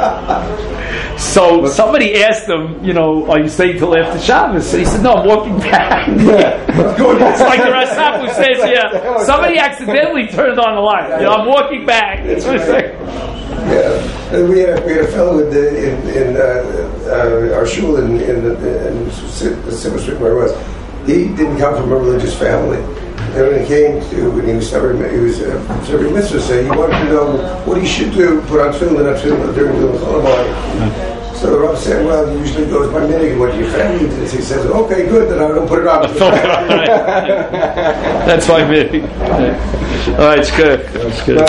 So somebody asked him, you know, are you staying till after Shabbos? So he said, no, I'm walking back. It's like the Rasaf who says, yeah, somebody accidentally turned on the light. You know, I'm walking back. That's what it's like. Yeah, and we had a, we had a fellow in the, in, in uh, uh, our shul in in, the, in Silver Street where I was. He didn't come from a religious family, and when he came to when he was serving he was uh, serving mitzvah, so he wanted to know what he should do, put on tefillin, on tefillin during the Chol. So the Rav said, "Well, you usually go with my minhag, what your family does." He says, "Okay, good, then I don't put it on." That's my meaning. All right, it's good. It's good.